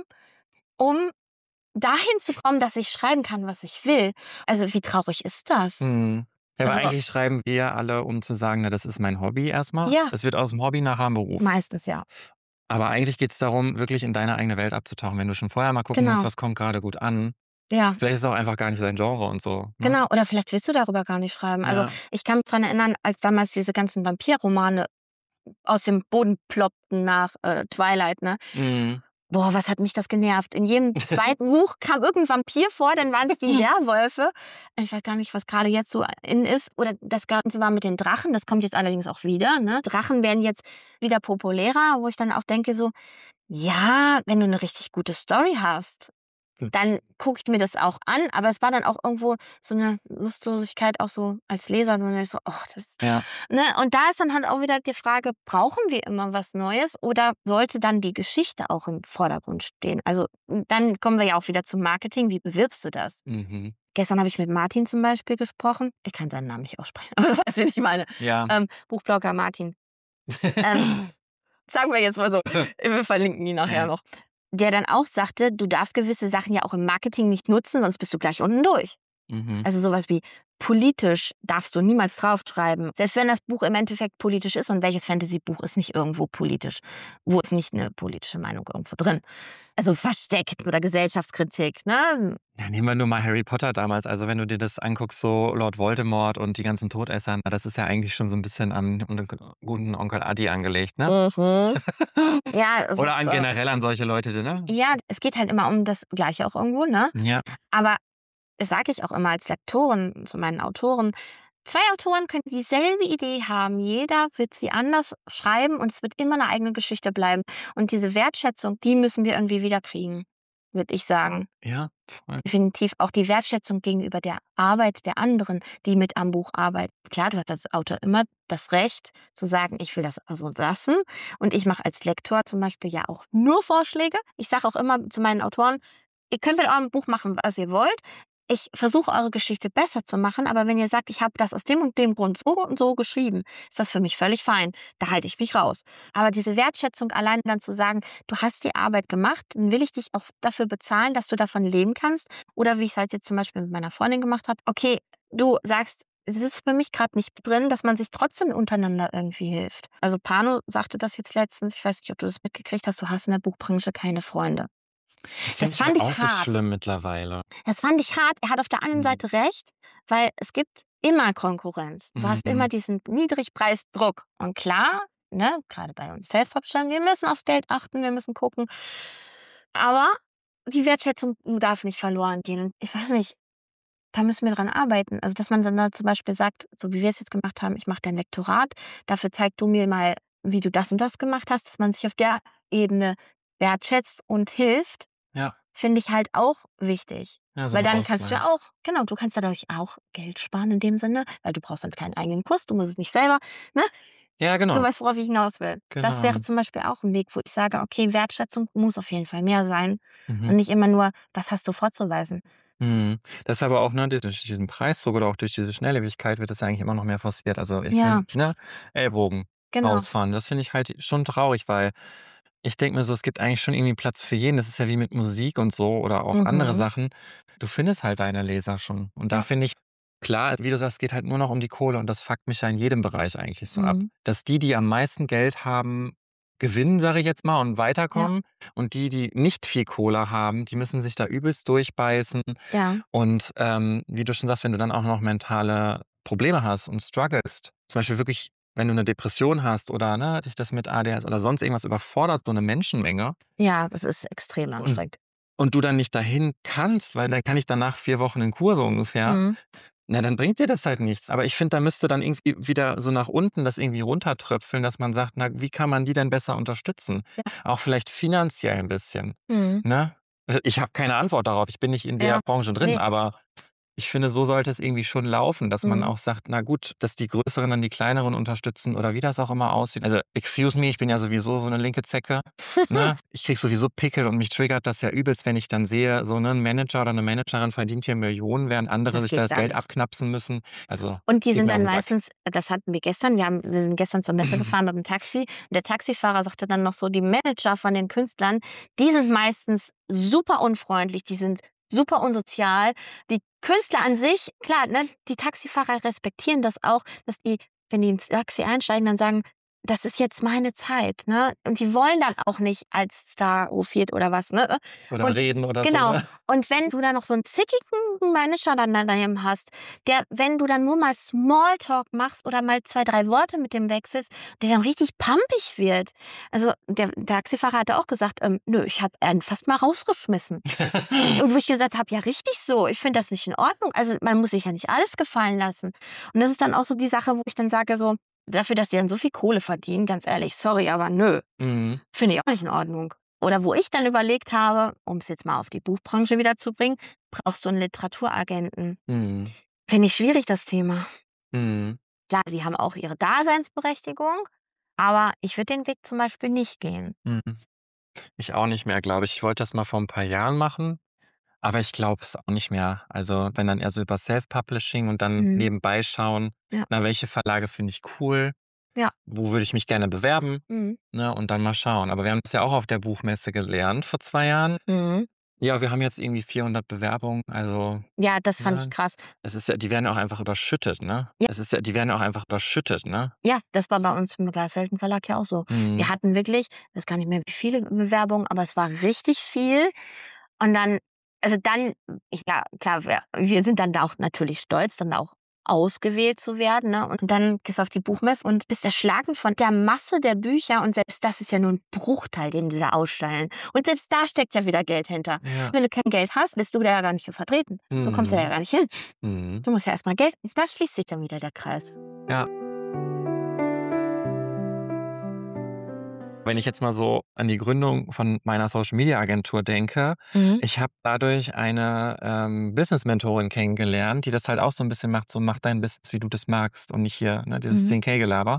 um dahin zu kommen, dass ich schreiben kann, was ich will. Also wie traurig ist das? Hm. Ja, aber Also- eigentlich schreiben wir alle, um zu sagen, na, das ist mein Hobby erstmal. Ja. Es wird aus dem Hobby nachher ein Beruf. Meistens ja. Aber eigentlich geht es darum, wirklich in deine eigene Welt abzutauchen. Wenn du schon vorher mal gucken Genau. musst, was kommt gerade gut an. Ja. Vielleicht ist es auch einfach gar nicht dein Genre und so. Ne? Genau, oder vielleicht willst du darüber gar nicht schreiben. Also Ja. ich kann mich daran erinnern, als damals diese ganzen Vampirromane aus dem Boden ploppten nach äh, Twilight, ne? Mhm. Boah, was hat mich das genervt. In jedem zweiten Buch kam irgendein Vampir vor, dann waren es die Werwölfe. Ich weiß gar nicht, was gerade jetzt so in ist. Oder das Ganze war mit den Drachen, das kommt jetzt allerdings auch wieder. Ne? Drachen werden jetzt wieder populärer, wo ich dann auch denke so, ja, wenn du eine richtig gute Story hast, dann gucke ich mir das auch an. Aber es war dann auch irgendwo so eine Lustlosigkeit auch so als Leser. Und ich so, oh, das Ja. Ne? Und da ist dann halt auch wieder die Frage, brauchen wir immer was Neues oder sollte dann die Geschichte auch im Vordergrund stehen? Also dann kommen wir ja auch wieder zum Marketing. Wie bewirbst du das? Mhm. Gestern habe ich mit Martin zum Beispiel gesprochen. Ich kann seinen Namen nicht aussprechen, aber du weißt, wen ich meine. Ja. Ähm, Buchblogger Martin. Ähm, sagen wir jetzt mal so. Wir verlinken ihn nachher Ja. noch. Der dann auch sagte, du darfst gewisse Sachen ja auch im Marketing nicht nutzen, sonst bist du gleich unten durch. Mhm. Also sowas wie politisch darfst du niemals draufschreiben. Selbst wenn das Buch im Endeffekt politisch ist. Und welches Fantasy-Buch ist nicht irgendwo politisch? Wo ist nicht eine politische Meinung irgendwo drin? Also versteckt oder Gesellschaftskritik. Ne? Ja, nehmen wir nur mal Harry Potter damals. Also wenn du dir das anguckst, so Lord Voldemort und die ganzen Todesser, na, das ist ja eigentlich schon so ein bisschen an den guten Onkel Adi angelegt, ne? Mhm. Ja, es Oder ist, an äh, generell an solche Leute, ne? Ja, es geht halt immer um das Gleiche auch irgendwo. Ne? Ja. Aber das sage ich auch immer als Lektorin zu meinen Autoren. Zwei Autoren können dieselbe Idee haben. Jeder wird sie anders schreiben und es wird immer eine eigene Geschichte bleiben. Und diese Wertschätzung, die müssen wir irgendwie wiederkriegen, würde ich sagen. Ja, voll. Definitiv auch die Wertschätzung gegenüber der Arbeit der anderen, die mit am Buch arbeiten. Klar, du hast als Autor immer das Recht zu sagen, ich will das so lassen. Und ich mache als Lektor zum Beispiel ja auch nur Vorschläge. Ich sage auch immer zu meinen Autoren, ihr könnt mit eurem Buch machen, was ihr wollt. ich versuche eure Geschichte besser zu machen, aber wenn ihr sagt, ich habe das aus dem und dem Grund so und so geschrieben, ist das für mich völlig fein. Da halte ich mich raus. Aber diese Wertschätzung allein dann zu sagen, du hast die Arbeit gemacht, dann will ich dich auch dafür bezahlen, dass du davon leben kannst. Oder wie ich es halt jetzt zum Beispiel mit meiner Freundin gemacht habe, okay, du sagst, es ist für mich gerade nicht drin, dass man sich trotzdem untereinander irgendwie hilft. Also Pano sagte das jetzt letztens, ich weiß nicht, ob du das mitgekriegt hast, du hast in der Buchbranche keine Freunde. Das, Das finde fand ich ich auch so hart. schlimm mittlerweile. Das fand ich hart. Er hat auf der anderen Mhm. Seite recht, weil es gibt immer Konkurrenz. Du hast immer Mhm. diesen Niedrigpreisdruck. Und klar, ne, gerade bei uns Self-Publishern, wir müssen aufs Geld achten, wir müssen gucken. Aber die Wertschätzung darf nicht verloren gehen. Und ich weiß nicht, da müssen wir dran arbeiten. Also, dass man dann da zum Beispiel sagt, so wie wir es jetzt gemacht haben, ich mache dein Lektorat, dafür zeig du mir mal, wie du das und das gemacht hast, dass man sich auf der Ebene wertschätzt und hilft, Ja, finde ich halt auch wichtig. ja, so Weil ein dann kannst du ja Ausgleich. auch, genau, du kannst dadurch auch Geld sparen in dem Sinne, weil du brauchst dann keinen eigenen Kurs, du musst es nicht selber, ne? Ja, Du genau. weißt, worauf ich hinaus will. Das wäre Genau. zum Beispiel auch ein Weg, wo ich sage, okay, Wertschätzung muss auf jeden Fall mehr sein und Mhm. nicht immer nur, was hast du vorzuweisen. Mhm. Das ist aber auch, ne, durch diesen Preisdruck oder auch durch diese Schnelllebigkeit wird das eigentlich immer noch mehr forciert. Also ich Ja, bin, ne, Ellbogen genau. rausfahren. Das finde ich halt schon traurig, weil ich denke mir so, es gibt eigentlich schon irgendwie Platz für jeden. Das ist ja wie mit Musik und so oder auch andere Mhm. Sachen. Du findest halt deine Leser schon. Und da Ja. finde ich, klar, wie du sagst, geht halt nur noch um die Kohle und das fuckt mich ja in jedem Bereich eigentlich so ab. Mhm. Dass die, die am meisten Geld haben, gewinnen, sage ich jetzt mal, und Ja. weiterkommen. Und die, die nicht viel Kohle haben, die müssen sich da übelst durchbeißen. Ja. Und ähm, wie du schon sagst, wenn du dann auch noch mentale Probleme hast und strugglest, zum Beispiel wirklich, wenn du eine Depression hast oder ne, dich das mit A D H S oder sonst irgendwas überfordert, so eine Menschenmenge, Ja, das ist extrem und, anstrengend. und du dann nicht dahin kannst, weil dann kann ich danach vier Wochen in Kur so ungefähr, Mhm. na, dann bringt dir das halt nichts. Aber ich finde, da müsste dann irgendwie wieder so nach unten das irgendwie runtertröpfeln, dass man sagt, na, wie kann man die denn besser unterstützen? Ja. Auch vielleicht finanziell ein bisschen. Mhm. Ne? Also ich habe keine Antwort darauf. Ich bin nicht in der Ja. Branche drin, Nee. aber ich finde, so sollte es irgendwie schon laufen, dass man Mhm. auch sagt, na gut, dass die Größeren dann die Kleineren unterstützen oder wie das auch immer aussieht. Also, excuse me, ich bin ja sowieso so eine linke Zecke. Ne? Ich krieg sowieso Pickel und mich triggert das ja übelst, wenn ich dann sehe, so ne, ein Manager oder eine Managerin verdient hier Millionen, während andere Das sich geht da das gar Geld nicht. abknapsen müssen. Also, Und die geht sind mir auf dann den Sack. meistens, das hatten wir gestern, wir, haben, wir sind gestern zur Messe gefahren mit dem Taxi. Und der Taxifahrer sagte dann noch so, die Manager von den Künstlern, die sind meistens super unfreundlich, die sind super unsozial. Die Künstler an sich, klar, ne, die Taxifahrer respektieren das auch, dass die, wenn die ins Taxi einsteigen, dann sagen, das ist jetzt meine Zeit, ne? Und die wollen dann auch nicht als Star hofiert oder was, ne? Oder Und reden oder genau. so. Ne? Und wenn du dann noch so einen zickigen Manager dann daneben hast, der, wenn du dann nur mal Smalltalk machst oder mal zwei, drei Worte mit dem wechselst, der dann richtig pampig wird. Also der Taxifahrer hatte auch gesagt, ähm, nö, ich habe ihn fast mal rausgeschmissen. Und wo ich gesagt habe, ja richtig so, ich finde das nicht in Ordnung. Also man muss sich ja nicht alles gefallen lassen. Und das ist dann auch so die Sache, wo ich dann sage so, dafür, dass die dann so viel Kohle verdienen, ganz ehrlich, sorry, aber nö, Mhm. finde ich auch nicht in Ordnung. Oder wo ich dann überlegt habe, um es jetzt mal auf die Buchbranche wieder zu bringen, brauchst du einen Literaturagenten. Mhm. Finde ich schwierig, das Thema. Mhm. Klar, sie haben auch ihre Daseinsberechtigung, aber ich würde den Weg zum Beispiel nicht gehen. Mhm. Ich auch nicht mehr, glaube ich. Ich wollte das mal vor ein paar Jahren machen, aber ich glaube es auch nicht mehr. Also wenn dann eher so über Self-Publishing und dann Mhm. nebenbei schauen, Ja. na, welche Verlage finde ich cool, Ja. wo würde ich mich gerne bewerben, Mhm. ne, und dann mal schauen. Aber wir haben das ja auch auf der Buchmesse gelernt vor zwei Jahren. Mhm. Ja, wir haben jetzt irgendwie vierhundert Bewerbungen, also Ja, das fand ja, ich krass. es ist ja, die werden ja auch einfach überschüttet, ne? Ja. Es ist ja, die werden ja auch einfach überschüttet, ne? Ja, das war bei uns im Glaswelten-Verlag ja auch so. Mhm. Wir hatten wirklich, ich weiß gar nicht mehr, wie viele Bewerbungen, aber es war richtig viel. Und dann, also dann, ich, ja, klar, wir, wir sind dann da auch natürlich stolz, dann auch ausgewählt zu werden. Ne? Und dann gehst du auf die Buchmesse und bist erschlagen von der Masse der Bücher. Und selbst das ist ja nur ein Bruchteil, den sie da ausstellen. Und selbst da steckt ja wieder Geld hinter. Ja. Wenn du kein Geld hast, bist du da ja gar nicht vertreten. Du kommst ja, ja Mhm. gar nicht hin. Mhm. Du musst ja erstmal Geld. Da schließt sich dann wieder der Kreis. Ja. Wenn ich jetzt mal so an die Gründung von meiner Social-Media-Agentur denke, Mhm. ich habe dadurch eine ähm, Business-Mentorin kennengelernt, die das halt auch so ein bisschen macht, so mach dein Business, wie du das magst und nicht hier ne, dieses Mhm. zehn K-Gelaber.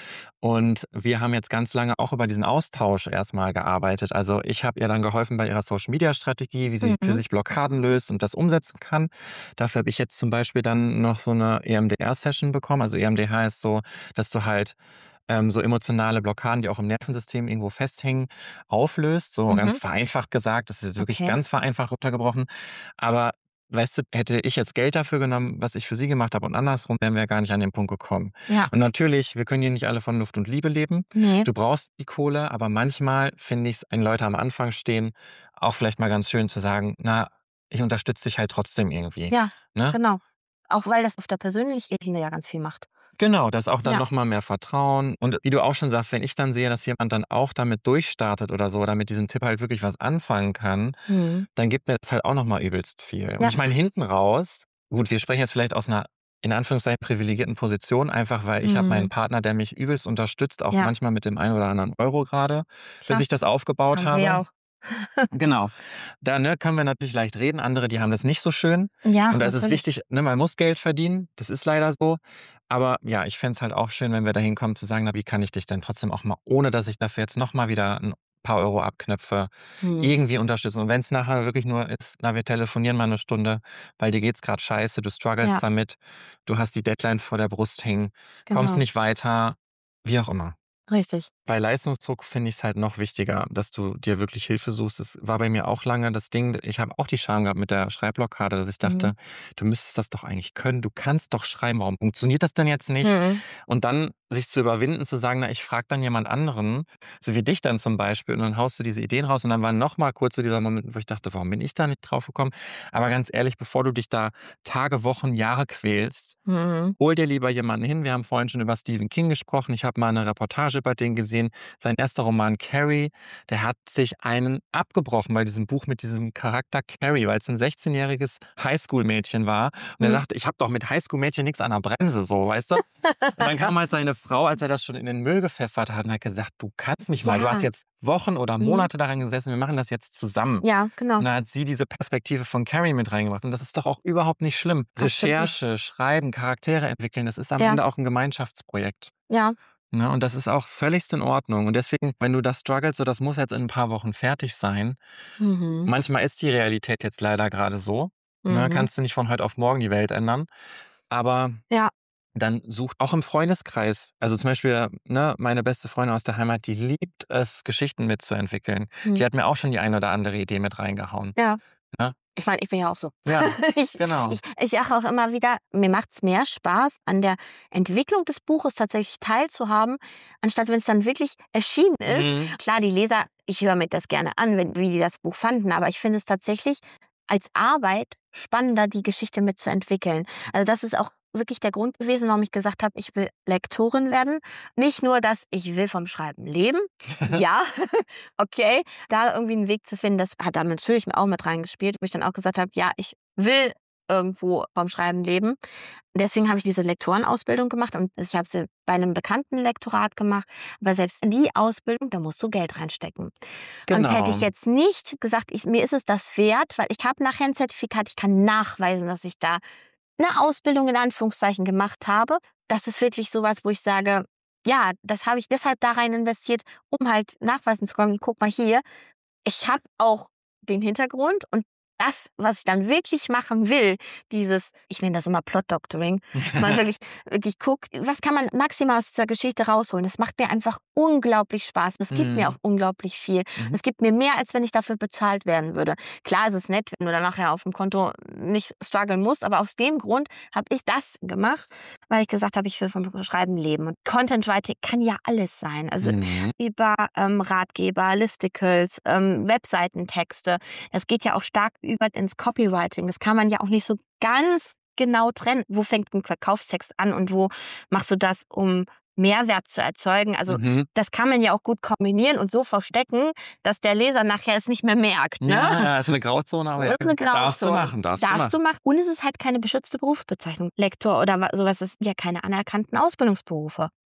Und wir haben jetzt ganz lange auch über diesen Austausch erstmal gearbeitet. Also ich habe ihr dann geholfen bei ihrer Social-Media-Strategie, wie sie für Mhm. sich Blockaden löst und das umsetzen kann. Dafür habe ich jetzt zum Beispiel dann noch so eine E M D R-Session bekommen. Also E M D R heißt so, dass du halt ähm, so emotionale Blockaden, die auch im Nervensystem irgendwo festhängen, auflöst. So ganz Mhm. vereinfacht gesagt. Das ist jetzt wirklich Okay. ganz vereinfacht runtergebrochen. Aber weißt du, hätte ich jetzt Geld dafür genommen, was ich für sie gemacht habe und andersrum, wären wir ja gar nicht an den Punkt gekommen. Ja. Und natürlich, wir können hier nicht alle von Luft und Liebe leben. Nee. Du brauchst die Kohle, aber manchmal finde ich es, wenn Leute am Anfang stehen, auch vielleicht mal ganz schön zu sagen, na, ich unterstütze dich halt trotzdem irgendwie. Ja, Ne? genau. Auch weil das auf der persönlichen Ebene ja ganz viel macht. Genau, das auch dann Ja. nochmal mehr Vertrauen. Und wie du auch schon sagst, wenn ich dann sehe, dass jemand dann auch damit durchstartet oder so, oder mit diesem Tipp halt wirklich was anfangen kann, Mhm. dann gibt mir das halt auch nochmal übelst viel. Und Ja. ich meine, hinten raus, gut, wir sprechen jetzt vielleicht aus einer in Anführungszeichen privilegierten Position, einfach weil ich habe meinen Mhm. Partner, der mich übelst unterstützt, auch Ja. manchmal mit dem einen oder anderen Euro gerade, bis Klar. ich das aufgebaut Haben wir ja habe. auch. Genau. Da ne, können wir natürlich leicht reden. Andere, die haben das nicht so schön. Ja, Und da ist es natürlich. wichtig, ne, man muss Geld verdienen. Das ist leider so. Aber ja, ich fände es halt auch schön, wenn wir dahin kommen zu sagen, na, wie kann ich dich denn trotzdem auch mal, ohne dass ich dafür jetzt nochmal wieder ein paar Euro abknöpfe, Mhm. irgendwie unterstützen. Und wenn es nachher wirklich nur ist, na, wir telefonieren mal eine Stunde, weil dir geht's gerade scheiße, du struggles Ja. damit, du hast die Deadline vor der Brust hängen, kommst Genau. nicht weiter, wie auch immer. Richtig. Bei Leistungsdruck finde ich es halt noch wichtiger, dass du dir wirklich Hilfe suchst. Das war bei mir auch lange das Ding. Ich habe auch die Scham gehabt mit der Schreibblockade, dass ich dachte, Mhm. du müsstest das doch eigentlich können. Du kannst doch schreiben. Warum funktioniert das denn jetzt nicht? Mhm. Und dann sich zu überwinden, zu sagen, na, ich frage dann jemand anderen, so wie dich dann zum Beispiel, und dann haust du diese Ideen raus. Und dann war noch mal kurz so dieser Moment, wo ich dachte, warum bin ich da nicht drauf gekommen? Aber ganz ehrlich, bevor du dich da Tage, Wochen, Jahre quälst, Mhm. hol dir lieber jemanden hin. Wir haben vorhin schon über Stephen King gesprochen. Ich habe mal eine Reportage über den gesehen. Sein erster Roman Carrie, der hat sich einen abgebrochen bei diesem Buch mit diesem Charakter Carrie, weil es ein sechzehnjähriges Highschool-Mädchen war. Und er Mhm. sagte, ich habe doch mit Highschool-Mädchen nichts an der Bremse, so, weißt du? Und dann kam halt seine Frau, als er das schon in den Müll gepfeffert hat, und hat gesagt, du kannst nicht mal, du Ja. hast jetzt Wochen oder Mhm. Monate daran gesessen, wir machen das jetzt zusammen. Ja, genau. Und dann hat sie diese Perspektive von Carrie mit reingebracht. Und das ist doch auch überhaupt nicht schlimm. Absolut. Recherche, Schreiben, Charaktere entwickeln, das ist am Ja. Ende auch ein Gemeinschaftsprojekt. Ja. Ne? Und das ist auch völligst in Ordnung. Und deswegen, wenn du das struggles, so das muss jetzt in ein paar Wochen fertig sein. Mhm. Manchmal ist die Realität jetzt leider gerade so. Ne? Mhm. Kannst du nicht von heute auf morgen die Welt ändern. Aber Ja. dann sucht auch im Freundeskreis. Also zum Beispiel, ne, meine beste Freundin aus der Heimat, die liebt es, Geschichten mitzuentwickeln. Mhm. Die hat mir auch schon die eine oder andere Idee mit reingehauen. Ja. Ne? Ich meine, ich bin ja auch so. Ja, ich, genau. ich, ich sage auch immer wieder, mir macht es mehr Spaß, an der Entwicklung des Buches tatsächlich teilzuhaben, anstatt wenn es dann wirklich erschienen ist. Mhm. Klar, die Leser, ich höre mir das gerne an, wenn, wie die das Buch fanden, aber ich finde es tatsächlich als Arbeit spannender, die Geschichte mitzuentwickeln. Also das ist auch wirklich der Grund gewesen, warum ich gesagt habe, ich will Lektorin werden. Nicht nur, dass ich will vom Schreiben leben. Ja, okay. Da irgendwie einen Weg zu finden, das hat da natürlich auch mit reingespielt, wo ich dann auch gesagt habe, ja, ich will irgendwo vom Schreiben leben. Deswegen habe ich diese Lektorenausbildung gemacht und ich habe sie bei einem bekannten Lektorat gemacht. Aber selbst in die Ausbildung, da musst du Geld reinstecken. Genau. Und hätte ich jetzt nicht gesagt, ich, mir ist es das wert, weil ich habe nachher ein Zertifikat, ich kann nachweisen, dass ich da eine Ausbildung in Anführungszeichen gemacht habe. Das ist wirklich sowas, wo ich sage, ja, das habe ich deshalb da rein investiert, um halt nachweisen zu können, guck mal hier, ich habe auch den Hintergrund und das, was ich dann wirklich machen will, dieses, ich nenne das immer Plot-Doctoring, man wirklich, wirklich guckt, was kann man maximal aus dieser Geschichte rausholen. Das macht mir einfach unglaublich Spaß. Das gibt Mhm. mir auch unglaublich viel. Mhm. Es gibt mir mehr, als wenn ich dafür bezahlt werden würde. Klar ist es nett, wenn du dann nachher auf dem Konto nicht strugglen musst, aber aus dem Grund habe ich das gemacht, weil ich gesagt habe, ich will vom Schreiben leben. Und Content Writing kann ja alles sein. Also Mhm. über ähm, Ratgeber, Listicles, ähm, Webseitentexte. Das geht ja auch stark über ins Copywriting. Das kann man ja auch nicht so ganz genau trennen. Wo fängt ein Verkaufstext an und wo machst du das, um Mehrwert zu erzeugen? Also Mhm. das kann man ja auch gut kombinieren und so verstecken, dass der Leser nachher es nicht mehr merkt. Ne? Ja, ja, ist eine Grauzone, aber Das ist eine darfst du Grauzone. machen, darfst, du Darfst machen. du machen. Und es ist halt keine beschützte Berufsbezeichnung. Lektor oder wa- sowas ist ja keine anerkannten Ausbildungsberufe.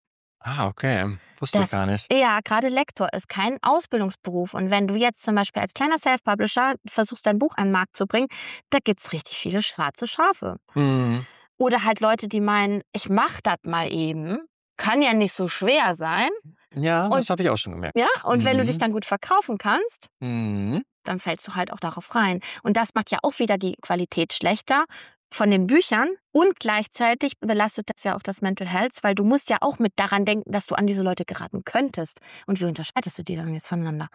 Ah, okay. Wusste Das, ich gar nicht. ja, gerade Lektor ist kein Ausbildungsberuf. Und wenn du jetzt zum Beispiel als kleiner Self-Publisher versuchst, dein Buch an den Markt zu bringen, da gibt es richtig viele schwarze Schafe. Mhm. Oder halt Leute, die meinen, ich mach das mal eben, kann ja nicht so schwer sein. Ja, Und- das habe ich auch schon gemerkt. Ja, und wenn du Mhm. dich dann gut verkaufen kannst, Mhm. dann fällst du halt auch darauf rein. Und das macht ja auch wieder die Qualität schlechter von den Büchern und gleichzeitig belastet das ja auch das Mental Health, weil du musst ja auch mit daran denken, dass du an diese Leute geraten könntest. Und wie unterscheidest du die dann jetzt voneinander?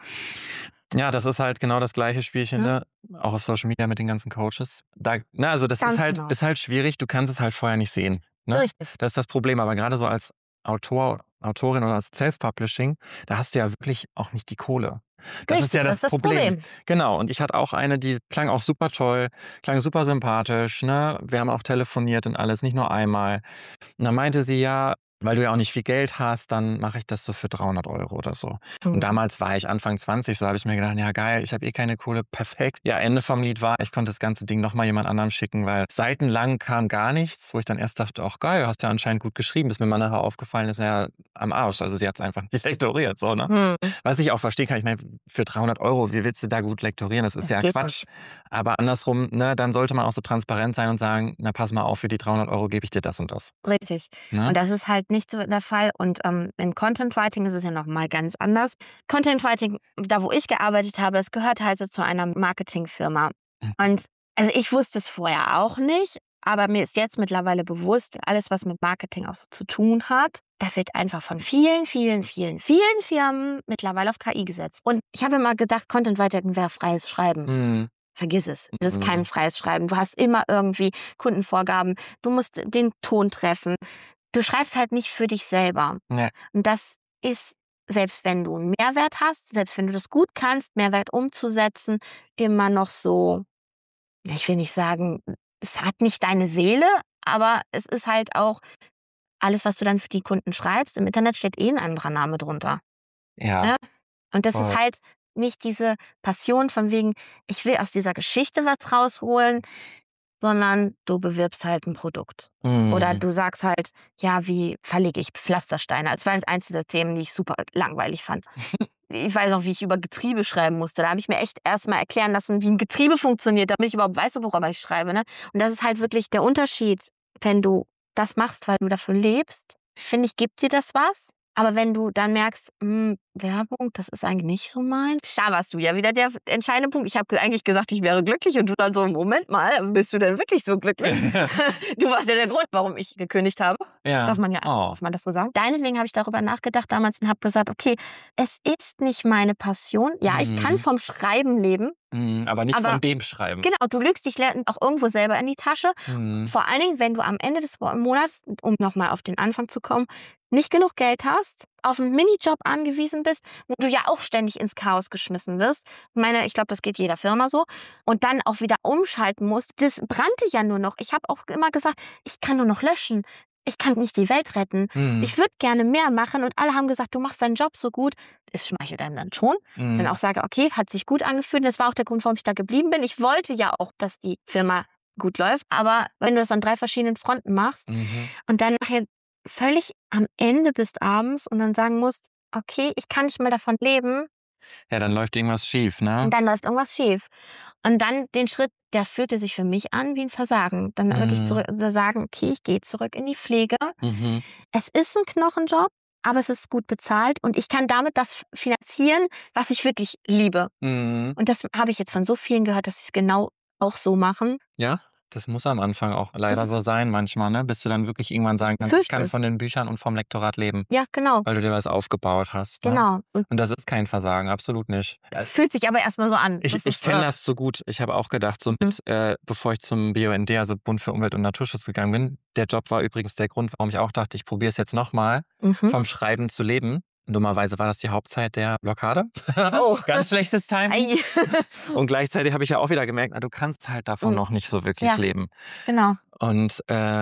Ja, das ist halt genau das gleiche Spielchen, Ja. ne? Auch auf Social Media mit den ganzen Coaches. Da, na, also das Ganz ist halt, genau. ist halt schwierig, du kannst es halt vorher nicht sehen. Ne? Richtig. Das ist das Problem. Aber gerade so als Autor, Autorin oder als Self-Publishing, da hast du ja wirklich auch nicht die Kohle. Das Richtig, ist ja das, das ist das Problem. Problem. Genau, und ich hatte auch eine, die klang auch super toll, klang super sympathisch, ne? Wir haben auch telefoniert und alles, nicht nur einmal. Und dann meinte sie, ja, weil du ja auch nicht viel Geld hast, dann mache ich das so für dreihundert Euro oder so. Mhm. Und damals war ich Anfang zwanzig, so habe ich mir gedacht, ja geil, ich habe eh keine Kohle, perfekt. Ja, Ende vom Lied war, ich konnte das ganze Ding nochmal jemand anderem schicken, weil seitenlang kam gar nichts, wo ich dann erst dachte, ach geil, hast ja anscheinend gut geschrieben, bis mir mal nachher aufgefallen ist, ja, am Arsch. Also sie hat es einfach nicht lektoriert, so, ne? Hm. Was ich auch verstehen kann, ich meine, für dreihundert Euro, wie willst du da gut lektorieren? Das ist Das ja geht Quatsch. Aber andersrum, ne, dann sollte man auch so transparent sein und sagen, na pass mal auf, für die dreihundert Euro gebe ich dir das und das. Richtig. Ne? Und das ist halt nicht so der Fall. Und ähm, in Content Writing ist es ja nochmal ganz anders. Content Writing, da wo ich gearbeitet habe, es gehört halt so zu einer Marketingfirma. Mhm. Und also ich wusste es vorher auch nicht, aber mir ist jetzt mittlerweile bewusst, alles, was mit Marketing auch so zu tun hat, da wird einfach von vielen, vielen, vielen, vielen Firmen mittlerweile auf K I gesetzt. Und ich habe immer gedacht, Content Writing wäre freies Schreiben. Mhm. Vergiss es. Es ist Mhm. kein freies Schreiben. Du hast immer irgendwie Kundenvorgaben. Du musst den Ton treffen. Du schreibst halt nicht für dich selber. Ja. Und das ist, selbst wenn du einen Mehrwert hast, selbst wenn du das gut kannst, Mehrwert umzusetzen, immer noch so, ich will nicht sagen, es hat nicht deine Seele, aber es ist halt auch alles, was du dann für die Kunden schreibst. Im Internet steht eh ein anderer Name drunter. Ja. Ja. Und das Voll. ist halt nicht diese Passion von wegen, ich will aus dieser Geschichte was rausholen, sondern du bewirbst halt ein Produkt. Mhm. Oder du sagst halt, ja, wie verlege ich Pflastersteine? Das war eins dieser Themen, die ich super langweilig fand. Ich weiß auch, wie ich über Getriebe schreiben musste. Da habe ich mir echt erstmal erklären lassen, wie ein Getriebe funktioniert, damit ich überhaupt weiß, worüber ich schreibe. Ne? Und das ist halt wirklich der Unterschied, wenn du das machst, weil du dafür lebst. Finde ich, gibt dir das was. Aber wenn du dann merkst, mh, Werbung, das ist eigentlich nicht so meins. Da warst du ja wieder der entscheidende Punkt. Ich habe eigentlich gesagt, ich wäre glücklich und du dann so, Moment mal, bist du denn wirklich so glücklich? Du warst ja der Grund, warum ich gekündigt habe. Ja. Darf man ja, Oh. darf man das so sagen? Deinetwegen habe ich darüber nachgedacht damals und habe gesagt, okay, es ist nicht meine Passion. Ja, ich Mhm. kann vom Schreiben leben. Mhm, aber nicht Aber- von dem Schreiben. Genau, du lügst dich auch irgendwo selber in die Tasche. Mhm. Vor allen Dingen, wenn du am Ende des Monats, um nochmal auf den Anfang zu kommen, nicht genug Geld hast, auf einen Minijob angewiesen bist, wo du ja auch ständig ins Chaos geschmissen wirst. Ich meine, ich glaube, das geht jeder Firma so. Und dann auch wieder umschalten musst. Das brannte ja nur noch. Ich habe auch immer gesagt, ich kann nur noch löschen. Ich kann nicht die Welt retten. Mhm. Ich würde gerne mehr machen. Und alle haben gesagt, du machst deinen Job so gut. Es schmeichelt einem dann schon. Mhm. Dann auch sage, okay, hat sich gut angefühlt. Das war auch der Grund, warum ich da geblieben bin. Ich wollte ja auch, dass die Firma gut läuft. Aber wenn du das an drei verschiedenen Fronten machst Mhm. und dann nachher völlig am Ende bist abends und dann sagen musst, okay, ich kann nicht mehr davon leben, Ja, dann läuft irgendwas schief, ne? und dann läuft irgendwas schief. Und dann den Schritt, der fühlte sich für mich an wie ein Versagen. Dann wirklich Mhm. zurück, zu sagen, okay, ich gehe zurück in die Pflege. Mhm. Es ist ein Knochenjob, aber es ist gut bezahlt und ich kann damit das finanzieren, was ich wirklich liebe. Mhm. Und das habe ich jetzt von so vielen gehört, dass sie es genau auch so machen. Ja, das muss am Anfang auch leider so sein manchmal, ne? Bis du dann wirklich irgendwann sagen kannst, ich Fürchte kann es. von den Büchern und vom Lektorat leben, Ja, genau. weil du dir was aufgebaut hast. Ne? Genau. Und Und das ist kein Versagen, absolut nicht. es fühlt sich aber erstmal so an. Ich, Das ich ist, kenne äh, das so gut. Ich habe auch gedacht, so mit, äh, bevor ich zum B U N D, also Bund für Umwelt und Naturschutz gegangen bin, der Job war übrigens der Grund, warum ich auch dachte, ich probiere es jetzt nochmal, Mhm. vom Schreiben zu leben. Dummerweise war das die Hauptzeit der Blockade. Oh. Ganz schlechtes Timing. Ei. Und gleichzeitig habe ich ja auch wieder gemerkt, na, du kannst halt davon Mhm. noch nicht so wirklich Ja. leben. Genau. Und äh,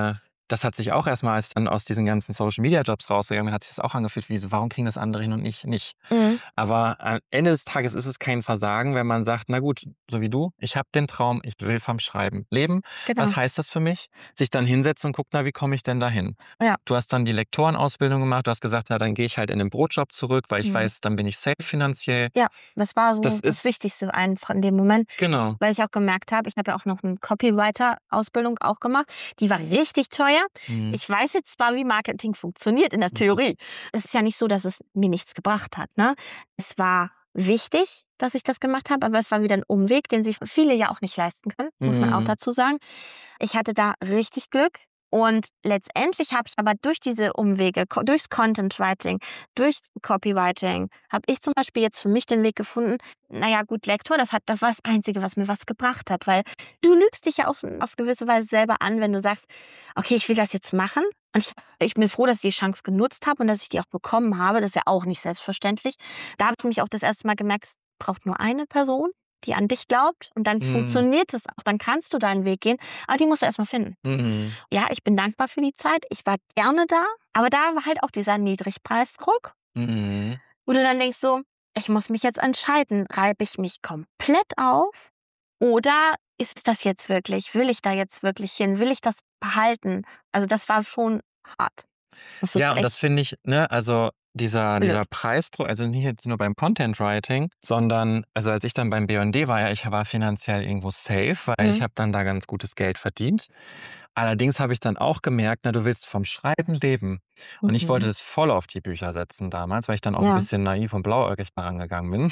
das hat sich auch erstmal, als ich dann aus diesen ganzen Social-Media-Jobs rausgegangen bin, hat sich das auch angefühlt, wie so, warum kriegen das andere hin und ich nicht? Mhm. Aber am Ende des Tages ist es kein Versagen, wenn man sagt, na gut, so wie du, ich habe den Traum, ich will vom Schreiben leben. Genau. Was heißt das für mich? Sich dann hinsetzen und gucken, na, wie komme ich denn dahin? Ja. Du hast dann die Lektorenausbildung gemacht, du hast gesagt, ja, dann gehe ich halt in den Brotjob zurück, weil ich Mhm. weiß, dann bin ich safe finanziell. Ja, das war so Das das, ist- Wichtigste einfach in dem Moment, Genau. weil ich auch gemerkt habe, ich habe ja auch noch eine Copywriter-Ausbildung auch gemacht. Die war richtig teuer. Mhm. Ich weiß jetzt zwar, wie Marketing funktioniert in der Theorie. Es ist ja nicht so, dass es mir nichts gebracht hat. Ne? Es war wichtig, dass ich das gemacht habe, aber es war wieder ein Umweg, den sich viele ja auch nicht leisten können, muss man auch Mhm. dazu sagen. Ich hatte da richtig Glück. Und letztendlich habe ich aber durch diese Umwege, ko- durchs Content Writing, durch Copywriting, habe ich zum Beispiel jetzt für mich den Weg gefunden, naja gut, Lektor, das, hat, das war das Einzige, was mir was gebracht hat, weil du lügst dich ja auf, auf gewisse Weise selber an, wenn du sagst, okay, ich will das jetzt machen. Und ich, ich bin froh, dass ich die Chance genutzt habe und dass ich die auch bekommen habe. Das ist ja auch nicht selbstverständlich. Da habe ich mich auch das erste Mal gemerkt, es braucht nur eine Person, die an dich glaubt und dann Mhm. funktioniert es auch. Dann kannst du deinen Weg gehen, aber die musst du erstmal finden. Mhm. Ja, ich bin dankbar für die Zeit. Ich war gerne da, aber da war halt auch dieser Niedrigpreisdruck, Mhm. wo du dann denkst so, ich muss mich jetzt entscheiden, reibe ich mich komplett auf oder ist es das jetzt wirklich? Will ich da jetzt wirklich hin? Will ich das behalten? Also das war schon hart. Das ist Ja, und das echt finde ich, ne, also dieser, blöd. dieser Preisdruck, also nicht jetzt nur beim Content Writing, sondern, also als ich dann beim B und D war, ja, ich war finanziell irgendwo safe, weil Mhm. ich habe dann da ganz gutes Geld verdient. Allerdings habe ich dann auch gemerkt, na, du willst vom Schreiben leben. Und ich wollte Mhm. das voll auf die Bücher setzen damals, weil ich dann auch ein Ja. bisschen naiv und blauäugig daran gegangen bin.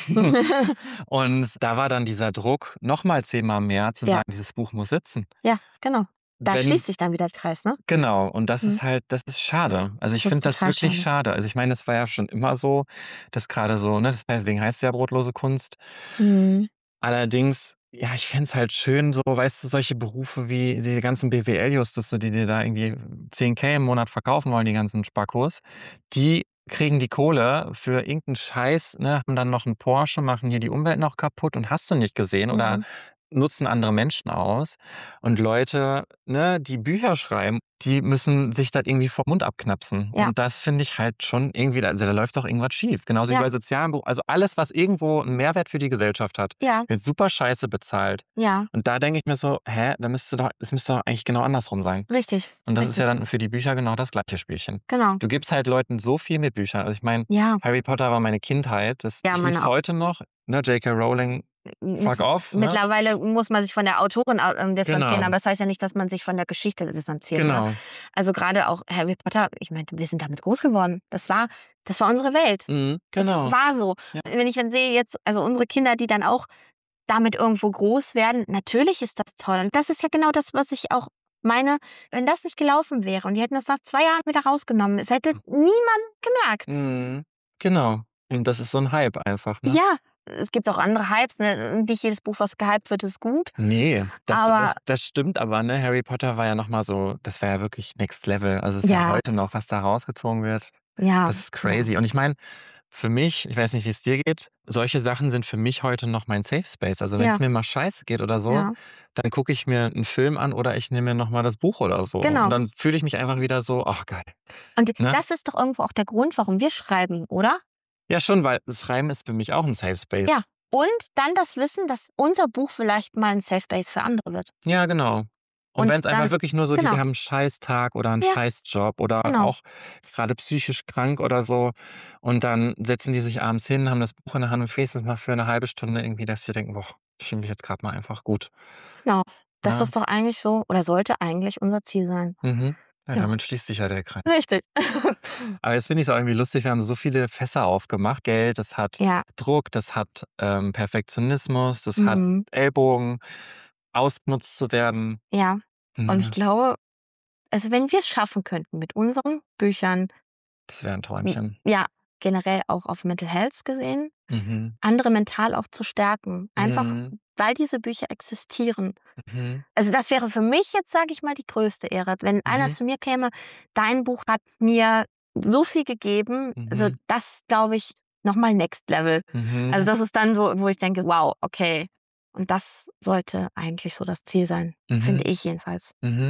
Und da war dann dieser Druck nochmal zehnmal mehr zu Ja. sagen, dieses Buch muss sitzen. Ja, genau. Da Wenn- schließt sich dann wieder der Kreis, ne? Genau, und das Mhm. ist halt, das ist schade. Also ich Das ist finde das total wirklich schade. Also ich meine, das war ja schon immer so, dass gerade so, ne, deswegen heißt es ja brotlose Kunst. Mhm. Allerdings, ja, ich fände es halt schön, so, weißt du, solche Berufe wie diese ganzen B W L-Justice, die dir da irgendwie zehn K im Monat verkaufen wollen, die ganzen Spackos, die kriegen die Kohle für irgendeinen Scheiß, ne, haben dann noch einen Porsche, machen hier die Umwelt noch kaputt und hast du nicht gesehen oder Mhm. nutzen andere Menschen aus. Und Leute, ne, die Bücher schreiben, die müssen sich das irgendwie vom Mund abknapsen. Ja. Und das finde ich halt schon irgendwie, also da läuft doch irgendwas schief. Genauso Ja. wie bei sozialen Berufen. Also alles, was irgendwo einen Mehrwert für die Gesellschaft hat, Ja, wird super scheiße bezahlt. ja, Und da denke ich mir so, hä, da müsste doch, es müsste doch eigentlich genau andersrum sein. richtig. Und das ist ja Richtig. dann für die Bücher genau das gleiche Spielchen. Genau. Du gibst halt Leuten so viel mit Büchern. Also ich meine, Ja, Harry Potter war meine Kindheit. Das, Ja, ich meine lieb's auch. heute noch. Ne, J K. Rowling, fuck off. Ne? mittlerweile muss man sich von der Autorin au- ähm, distanzieren, Genau. aber das heißt ja nicht, dass man sich von der Geschichte distanziert. Ne? Genau. Also gerade auch Harry Potter, ich meine, wir sind damit groß geworden. Das war, das war unsere Welt. Mhm, genau. Das war so. Ja. Wenn ich dann sehe jetzt, also unsere Kinder, die dann auch damit irgendwo groß werden, natürlich ist das toll. Und das ist ja genau das, was ich auch meine, wenn das nicht gelaufen wäre und die hätten das nach zwei Jahren wieder rausgenommen, es hätte niemand gemerkt. Mhm, genau. Und das ist so ein Hype einfach. Ne? Ja, es gibt auch andere Hypes. Ne? Nicht jedes Buch, was gehypt wird, ist gut. Nee, das, Aber- das, das stimmt aber, ne? Harry Potter war ja nochmal so, das war ja wirklich Next Level. Also es ist ja, Ja. heute noch, was da rausgezogen wird. Ja, Das ist crazy. Und ich meine, für mich, ich weiß nicht, wie es dir geht, solche Sachen sind für mich heute noch mein Safe Space. Also wenn Ja. es mir mal scheiße geht oder so, Ja. dann gucke ich mir einen Film an oder ich nehme mir nochmal das Buch oder so. Genau. Und dann fühle ich mich einfach wieder so, ach geil. Und Ne? das ist doch irgendwo auch der Grund, warum wir schreiben, oder? Ja, schon, weil das Schreiben ist für mich auch ein Safe Space. Ja. Und dann das Wissen, dass unser Buch vielleicht mal ein Safe Space für andere wird. Ja, genau. Und, Und wenn es einfach dann- wirklich nur so, die, genau. die haben einen Scheißtag oder einen Ja. Scheißjob oder Genau. auch gerade psychisch krank oder so. Und dann setzen die sich abends hin, haben das Buch in der Hand und lesen es mal für eine halbe Stunde irgendwie, dass sie denken, boah, ich fühle mich jetzt gerade mal einfach gut. Genau. Das Ja. ist doch eigentlich so, oder sollte eigentlich unser Ziel sein. Mhm. Ja, Ja. damit schließt sich ja der Kreis. Richtig. Aber jetzt finde ich es auch irgendwie lustig, wir haben so viele Fässer aufgemacht. Geld, das hat Ja. Druck, das hat ähm, Perfektionismus, das hat Mhm. Ellbogen, ausgenutzt zu werden. Ja. Und ich Mhm. glaube, also wenn wir es schaffen könnten mit unseren Büchern, Das wäre ein Träumchen. ja, generell auch auf Mental Health gesehen, Mhm. andere mental auch zu stärken. Einfach, Mhm. weil diese Bücher existieren. Mhm. Also das wäre für mich jetzt, sage ich mal, die größte Ehre. Wenn einer Mhm. zu mir käme, dein Buch hat mir so viel gegeben, also Mhm. das glaube ich nochmal Next Level. Mhm. Also das ist dann so, wo ich denke, wow, okay. Und das sollte eigentlich so das Ziel sein, Mhm. finde ich jedenfalls. Mhm.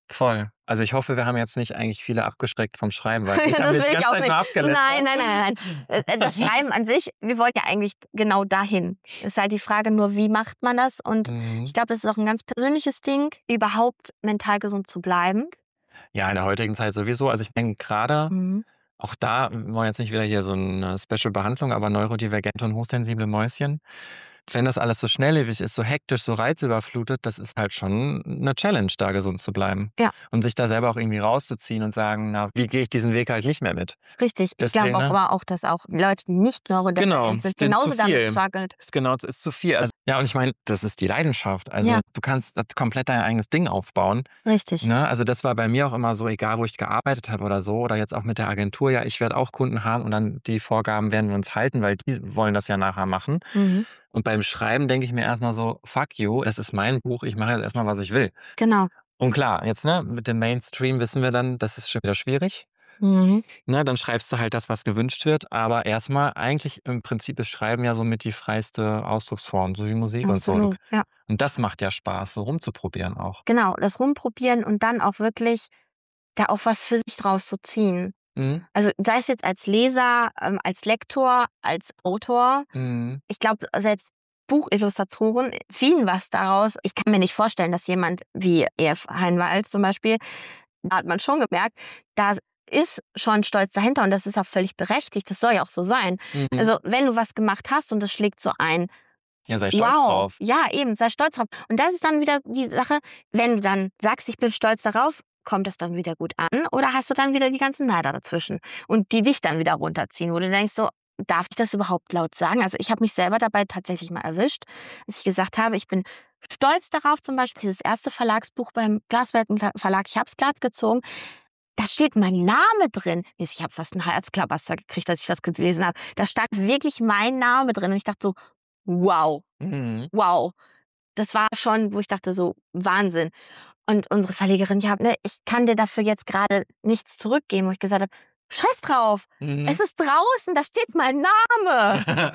Voll. Also ich hoffe, wir haben jetzt nicht eigentlich viele abgeschreckt vom Schreiben, weil ich Das habe will jetzt die ich ganze auch Zeit nicht. nur abgelästert. Nein, nein, nein, nein. Äh, Das Schreiben an sich, wir wollen ja eigentlich genau dahin. Es ist halt die Frage nur, wie macht man das? Und Mhm. ich glaube, das ist auch ein ganz persönliches Ding, überhaupt mental gesund zu bleiben. Ja, in der heutigen Zeit sowieso. Also ich denke gerade, Mhm. auch da, wir wollen jetzt nicht wieder hier so eine Special-Behandlung, aber neurodivergente und hochsensible Mäuschen. Wenn das alles so schnelllebig ist, so hektisch, so reizüberflutet, das ist halt schon eine Challenge, da gesund zu bleiben. Ja. Und sich da selber auch irgendwie rauszuziehen und sagen, na, wie gehe ich diesen Weg halt nicht mehr mit? Richtig. Ich Deswegen, glaube auch, ne? aber auch, dass auch Leute, die nicht neurodivergent Genau, sind, sind genauso zu damit viel. struggelt. Ist genau, es ist zu viel. Also, ja, und ich meine, das ist die Leidenschaft. Also Ja. du kannst das komplett dein eigenes Ding aufbauen. Richtig. Ne? Also das war bei mir auch immer so, egal wo ich gearbeitet habe oder so, oder jetzt auch mit der Agentur, ja, ich werde auch Kunden haben und dann die Vorgaben werden wir uns halten, weil die wollen das ja nachher machen. Mhm. Und beim Schreiben denke ich mir erstmal so, fuck you, es ist mein Buch, ich mache jetzt erstmal, was ich will. Genau. Und klar, jetzt ne, mit dem Mainstream wissen wir dann, das ist schon wieder schwierig. Mhm. Ne, dann schreibst du halt das, was gewünscht wird. Aber erstmal, eigentlich im Prinzip ist Schreiben ja somit die freiste Ausdrucksform, so wie Musik und so. Absolut. Ja. Und das macht ja Spaß, so rumzuprobieren auch. Genau, das Rumprobieren und dann auch wirklich da auch was für sich draus zu ziehen. Mhm. Also sei es jetzt als Leser, ähm, als Lektor, als Autor. Mhm. Ich glaube, selbst Buchillustratoren ziehen was daraus. Ich kann mir nicht vorstellen, dass jemand wie E F Heinwald zum Beispiel, da hat man schon gemerkt, da ist schon Stolz dahinter und das ist auch völlig berechtigt. Das soll ja auch so sein. Mhm. Also wenn du was gemacht hast und das schlägt so ein, Ja, sei stolz wow, drauf. ja eben, sei stolz drauf. Und das ist dann wieder die Sache, wenn du dann sagst, ich bin stolz darauf, kommt das dann wieder gut an oder hast du dann wieder die ganzen Neider dazwischen und die dich dann wieder runterziehen, wo du denkst so, darf ich das überhaupt laut sagen? Also ich habe mich selber dabei tatsächlich mal erwischt, dass ich gesagt habe, ich bin stolz darauf, zum Beispiel dieses erste Verlagsbuch beim Glaswelten Verlag, ich habe es glatt gezogen, da steht mein Name drin. Ich habe fast einen Herzklabaster gekriegt, als ich das gelesen habe. Da stand wirklich mein Name drin und ich dachte so, wow, Mhm. wow. Das war schon, wo ich dachte so, Wahnsinn. Und unsere Verlegerin, ja, ne, ich kann dir dafür jetzt gerade nichts zurückgeben, wo ich gesagt habe, scheiß drauf, Mhm. es ist draußen, da steht mein Name.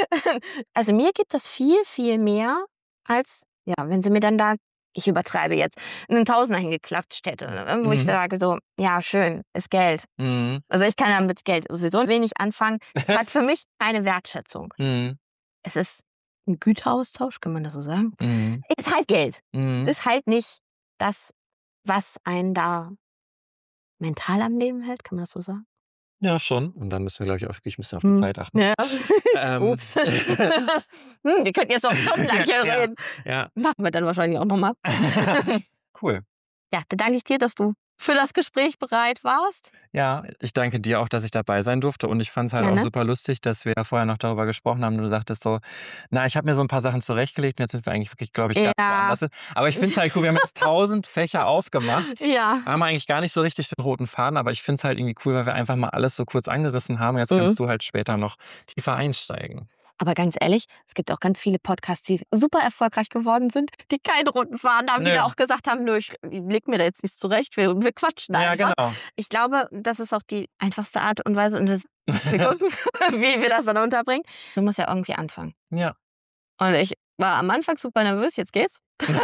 Also mir gibt das viel, viel mehr, als, ja, wenn sie mir dann da, ich übertreibe jetzt, einen Tausender hingeklatscht hätte. Ne, wo ich Mhm. sage so, ja, schön, ist Geld. Mhm. Also ich kann ja mit Geld sowieso wenig anfangen. Es hat für mich keine Wertschätzung. Mhm. Es ist ein Güteraustausch, kann man das so sagen? Mhm. Ist halt Geld. Mhm. Ist halt nicht das, was einen da mental am Leben hält, kann man das so sagen? Ja, schon. Und dann müssen wir, glaube ich, auch wirklich ein bisschen auf die Hm. Zeit achten. Ja. Ähm. Ups. hm, wir könnten jetzt noch stundenlang hier Ja. reden. Ja. Machen wir dann wahrscheinlich auch nochmal. Cool. Ja, dann danke ich dir, dass du für das Gespräch bereit warst. Ja, ich danke dir auch, dass ich dabei sein durfte. Und ich fand es halt Gerne. auch super lustig, dass wir ja vorher noch darüber gesprochen haben. Und du sagtest so, na, ich habe mir so ein paar Sachen zurechtgelegt und jetzt sind wir eigentlich wirklich, glaube ich, ganz Ja. woanders. Aber ich finde es halt cool, wir haben jetzt tausend Fächer aufgemacht. Ja. Haben eigentlich gar nicht so richtig den roten Faden, aber ich finde es halt irgendwie cool, weil wir einfach mal alles so kurz angerissen haben. Jetzt Mhm. kannst du halt später noch tiefer einsteigen. Aber ganz ehrlich, es gibt auch ganz viele Podcasts, die super erfolgreich geworden sind, die keinen roten Faden haben, die Nö. ja auch gesagt haben, nö, ich leg mir da jetzt nichts zurecht, wir, wir quatschen Ja, einfach. genau. Ich glaube, das ist auch die einfachste Art und Weise und das, wir gucken, wie wir das dann unterbringen. Du musst ja irgendwie anfangen. Ja. Und ich war am Anfang super nervös, jetzt geht's.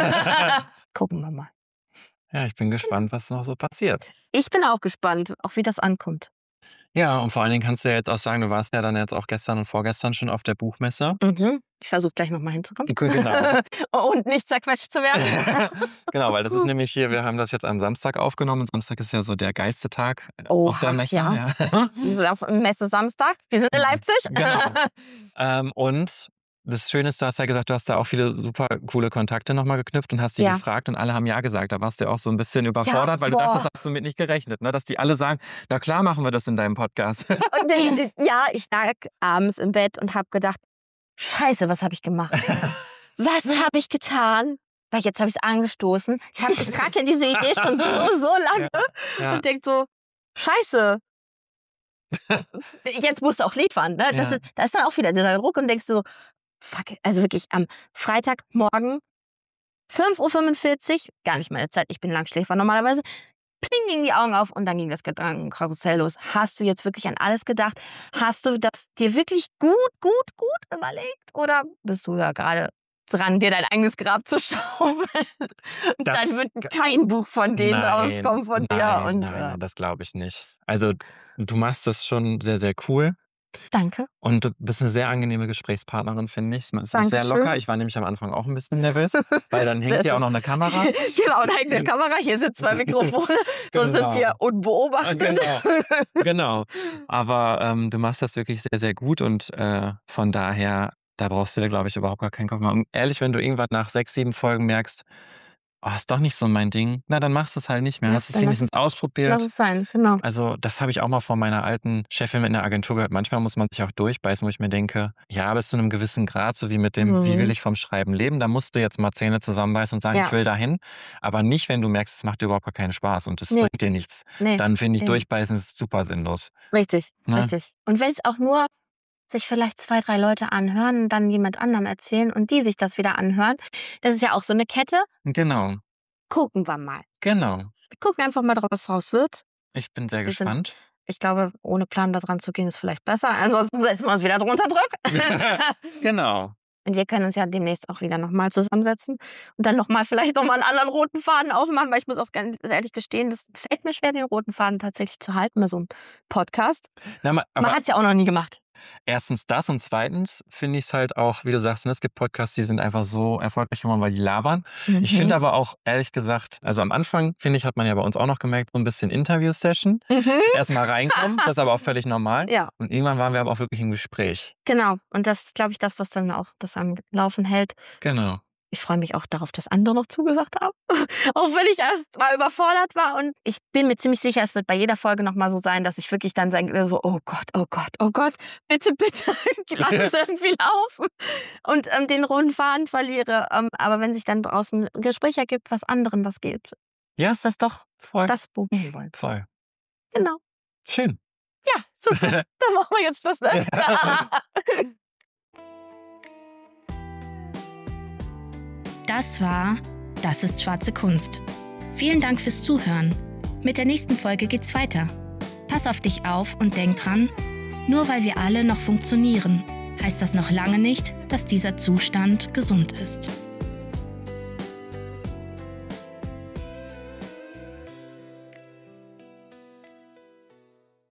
Gucken wir mal. Ja, ich bin gespannt, was noch so passiert. Ich bin auch gespannt, auch wie das ankommt. Ja, und vor allen Dingen kannst du ja jetzt auch sagen, du warst ja dann jetzt auch gestern und vorgestern schon auf der Buchmesse. Mhm. Ich versuche gleich nochmal hinzukommen. Genau. Und nicht zerquetscht zu werden. Genau, weil das ist nämlich hier, wir haben das jetzt am Samstag aufgenommen und Samstag ist ja so der geilste Tag Oha, auf der Messe. ja. Ja. Auf Messe Samstag. Wir sind in Leipzig. Genau. ähm, und das Schöne ist, du hast ja gesagt, du hast da auch viele super coole Kontakte nochmal geknüpft und hast die Ja. gefragt und alle haben ja gesagt. Da warst du ja auch so ein bisschen überfordert, weil du boah. dachtest, hast du mit nicht gerechnet, ne? Dass die alle sagen, na klar machen wir das in deinem Podcast. Und, äh, ja, ich lag abends im Bett und habe gedacht, Scheiße, was habe ich gemacht? Was habe ich getan? Weil jetzt habe ich es angestoßen. Ich, hab, ich trage ja diese Idee schon so, so lange Ja. und denke so, Scheiße. Jetzt musst du auch liefern. Ne? Das Ja. ist, da ist dann auch wieder dieser Druck und denkst so, fuck, also wirklich am Freitagmorgen fünf Uhr fünfundvierzig, gar nicht meine Zeit, ich bin Langschläfer normalerweise, pling, gingen die Augen auf und dann ging das Gedankenkarussell los. Hast du jetzt wirklich an alles gedacht? Hast du das dir wirklich gut, gut, gut überlegt? Oder bist du da gerade dran, dir dein eigenes Grab zu schaufeln. Das, Dann wird kein Buch von denen nein, rauskommen von dir. nein, Und, nein, äh, das glaube ich nicht. Also du machst das schon sehr, sehr cool. Danke. Und du bist eine sehr angenehme Gesprächspropartnerin, finde ich. Es ist Dankeschön. sehr locker. Ich war nämlich am Anfang auch ein bisschen nervös, weil dann hängt Sehr ja auch schön. noch eine Kamera. Genau, da hängt eine Kamera, hier sind zwei Mikrofone, so Genau. sind wir unbeobachtet. Genau. Genau. Aber ähm, du machst das wirklich sehr, sehr gut und äh, von daher, da brauchst du dir, glaube ich, überhaupt gar keinen Kopf machen. Und ehrlich, wenn du irgendwann nach sechs, sieben Folgen merkst, oh, ist doch nicht so mein Ding, na, dann machst du es halt nicht mehr. Ja, Hast es dann wenigstens lass- ausprobiert. Lass es sein, genau. Also das habe ich auch mal von meiner alten Chefin in der Agentur gehört. Manchmal muss man sich auch durchbeißen, wo ich mir denke, ja, bis zu einem gewissen Grad, so wie mit dem, Mhm. wie will ich vom Schreiben leben, da musst du jetzt mal Zähne zusammenbeißen und sagen, Ja. ich will dahin. Aber nicht, wenn du merkst, es macht dir überhaupt gar keinen Spaß und es Nee. bringt dir nichts. Nee, Dann finde ich, eben. durchbeißen ist super sinnlos. Richtig, Ne? richtig. Und wenn es auch nur sich vielleicht zwei, drei Leute anhören und dann jemand anderem erzählen und die sich das wieder anhören, das ist ja auch so eine Kette. Genau, Gucken wir mal. genau. Wir gucken einfach mal drauf, was draus wird. Ich bin sehr Wir sind- gespannt. Ich glaube, ohne Plan da dran zu gehen, ist vielleicht besser. Ansonsten setzen wir uns wieder drunter Druck. Genau. Und wir können uns ja demnächst auch wieder nochmal zusammensetzen und dann nochmal vielleicht nochmal einen anderen roten Faden aufmachen, weil ich muss auch ganz ehrlich gestehen, das fällt mir schwer, den roten Faden tatsächlich zu halten bei so einem Podcast. Na, ma- aber Man hat es ja auch noch nie gemacht. erstens das und zweitens finde ich es halt auch, wie du sagst, ne, es gibt Podcasts, die sind einfach so erfolgreich geworden, weil die labern. Ich finde aber auch, ehrlich gesagt, also am Anfang, finde ich, hat man ja bei uns auch noch gemerkt, so ein bisschen Interview-Session. Mhm. Erstmal reinkommen, das ist aber auch völlig normal. Ja, Und irgendwann waren wir aber auch wirklich im Gespräch. genau. Und das ist, glaube ich, das, was dann auch das am Laufen hält. Genau. Ich freue mich auch darauf, dass andere noch zugesagt haben. Auch wenn ich erst mal überfordert war. Und ich bin mir ziemlich sicher, es wird bei jeder Folge noch mal so sein, dass ich wirklich dann sage, so, oh Gott, oh Gott, oh Gott, bitte, bitte, lass es irgendwie laufen. Und ähm, den roten Faden verliere. Ähm, aber wenn sich dann draußen ein Gespräch ergibt, was anderen was gibt, Ja, ist das doch voll. das, wo wir hin wollen. Voll. Genau. Schön. Ja, super. Dann machen wir jetzt Schluss. Ne? Das war Das ist schwarze Kunst. Vielen Dank fürs Zuhören. Mit der nächsten Folge geht's weiter. Pass auf dich auf und denk dran, nur weil wir alle noch funktionieren, heißt das noch lange nicht, dass dieser Zustand gesund ist.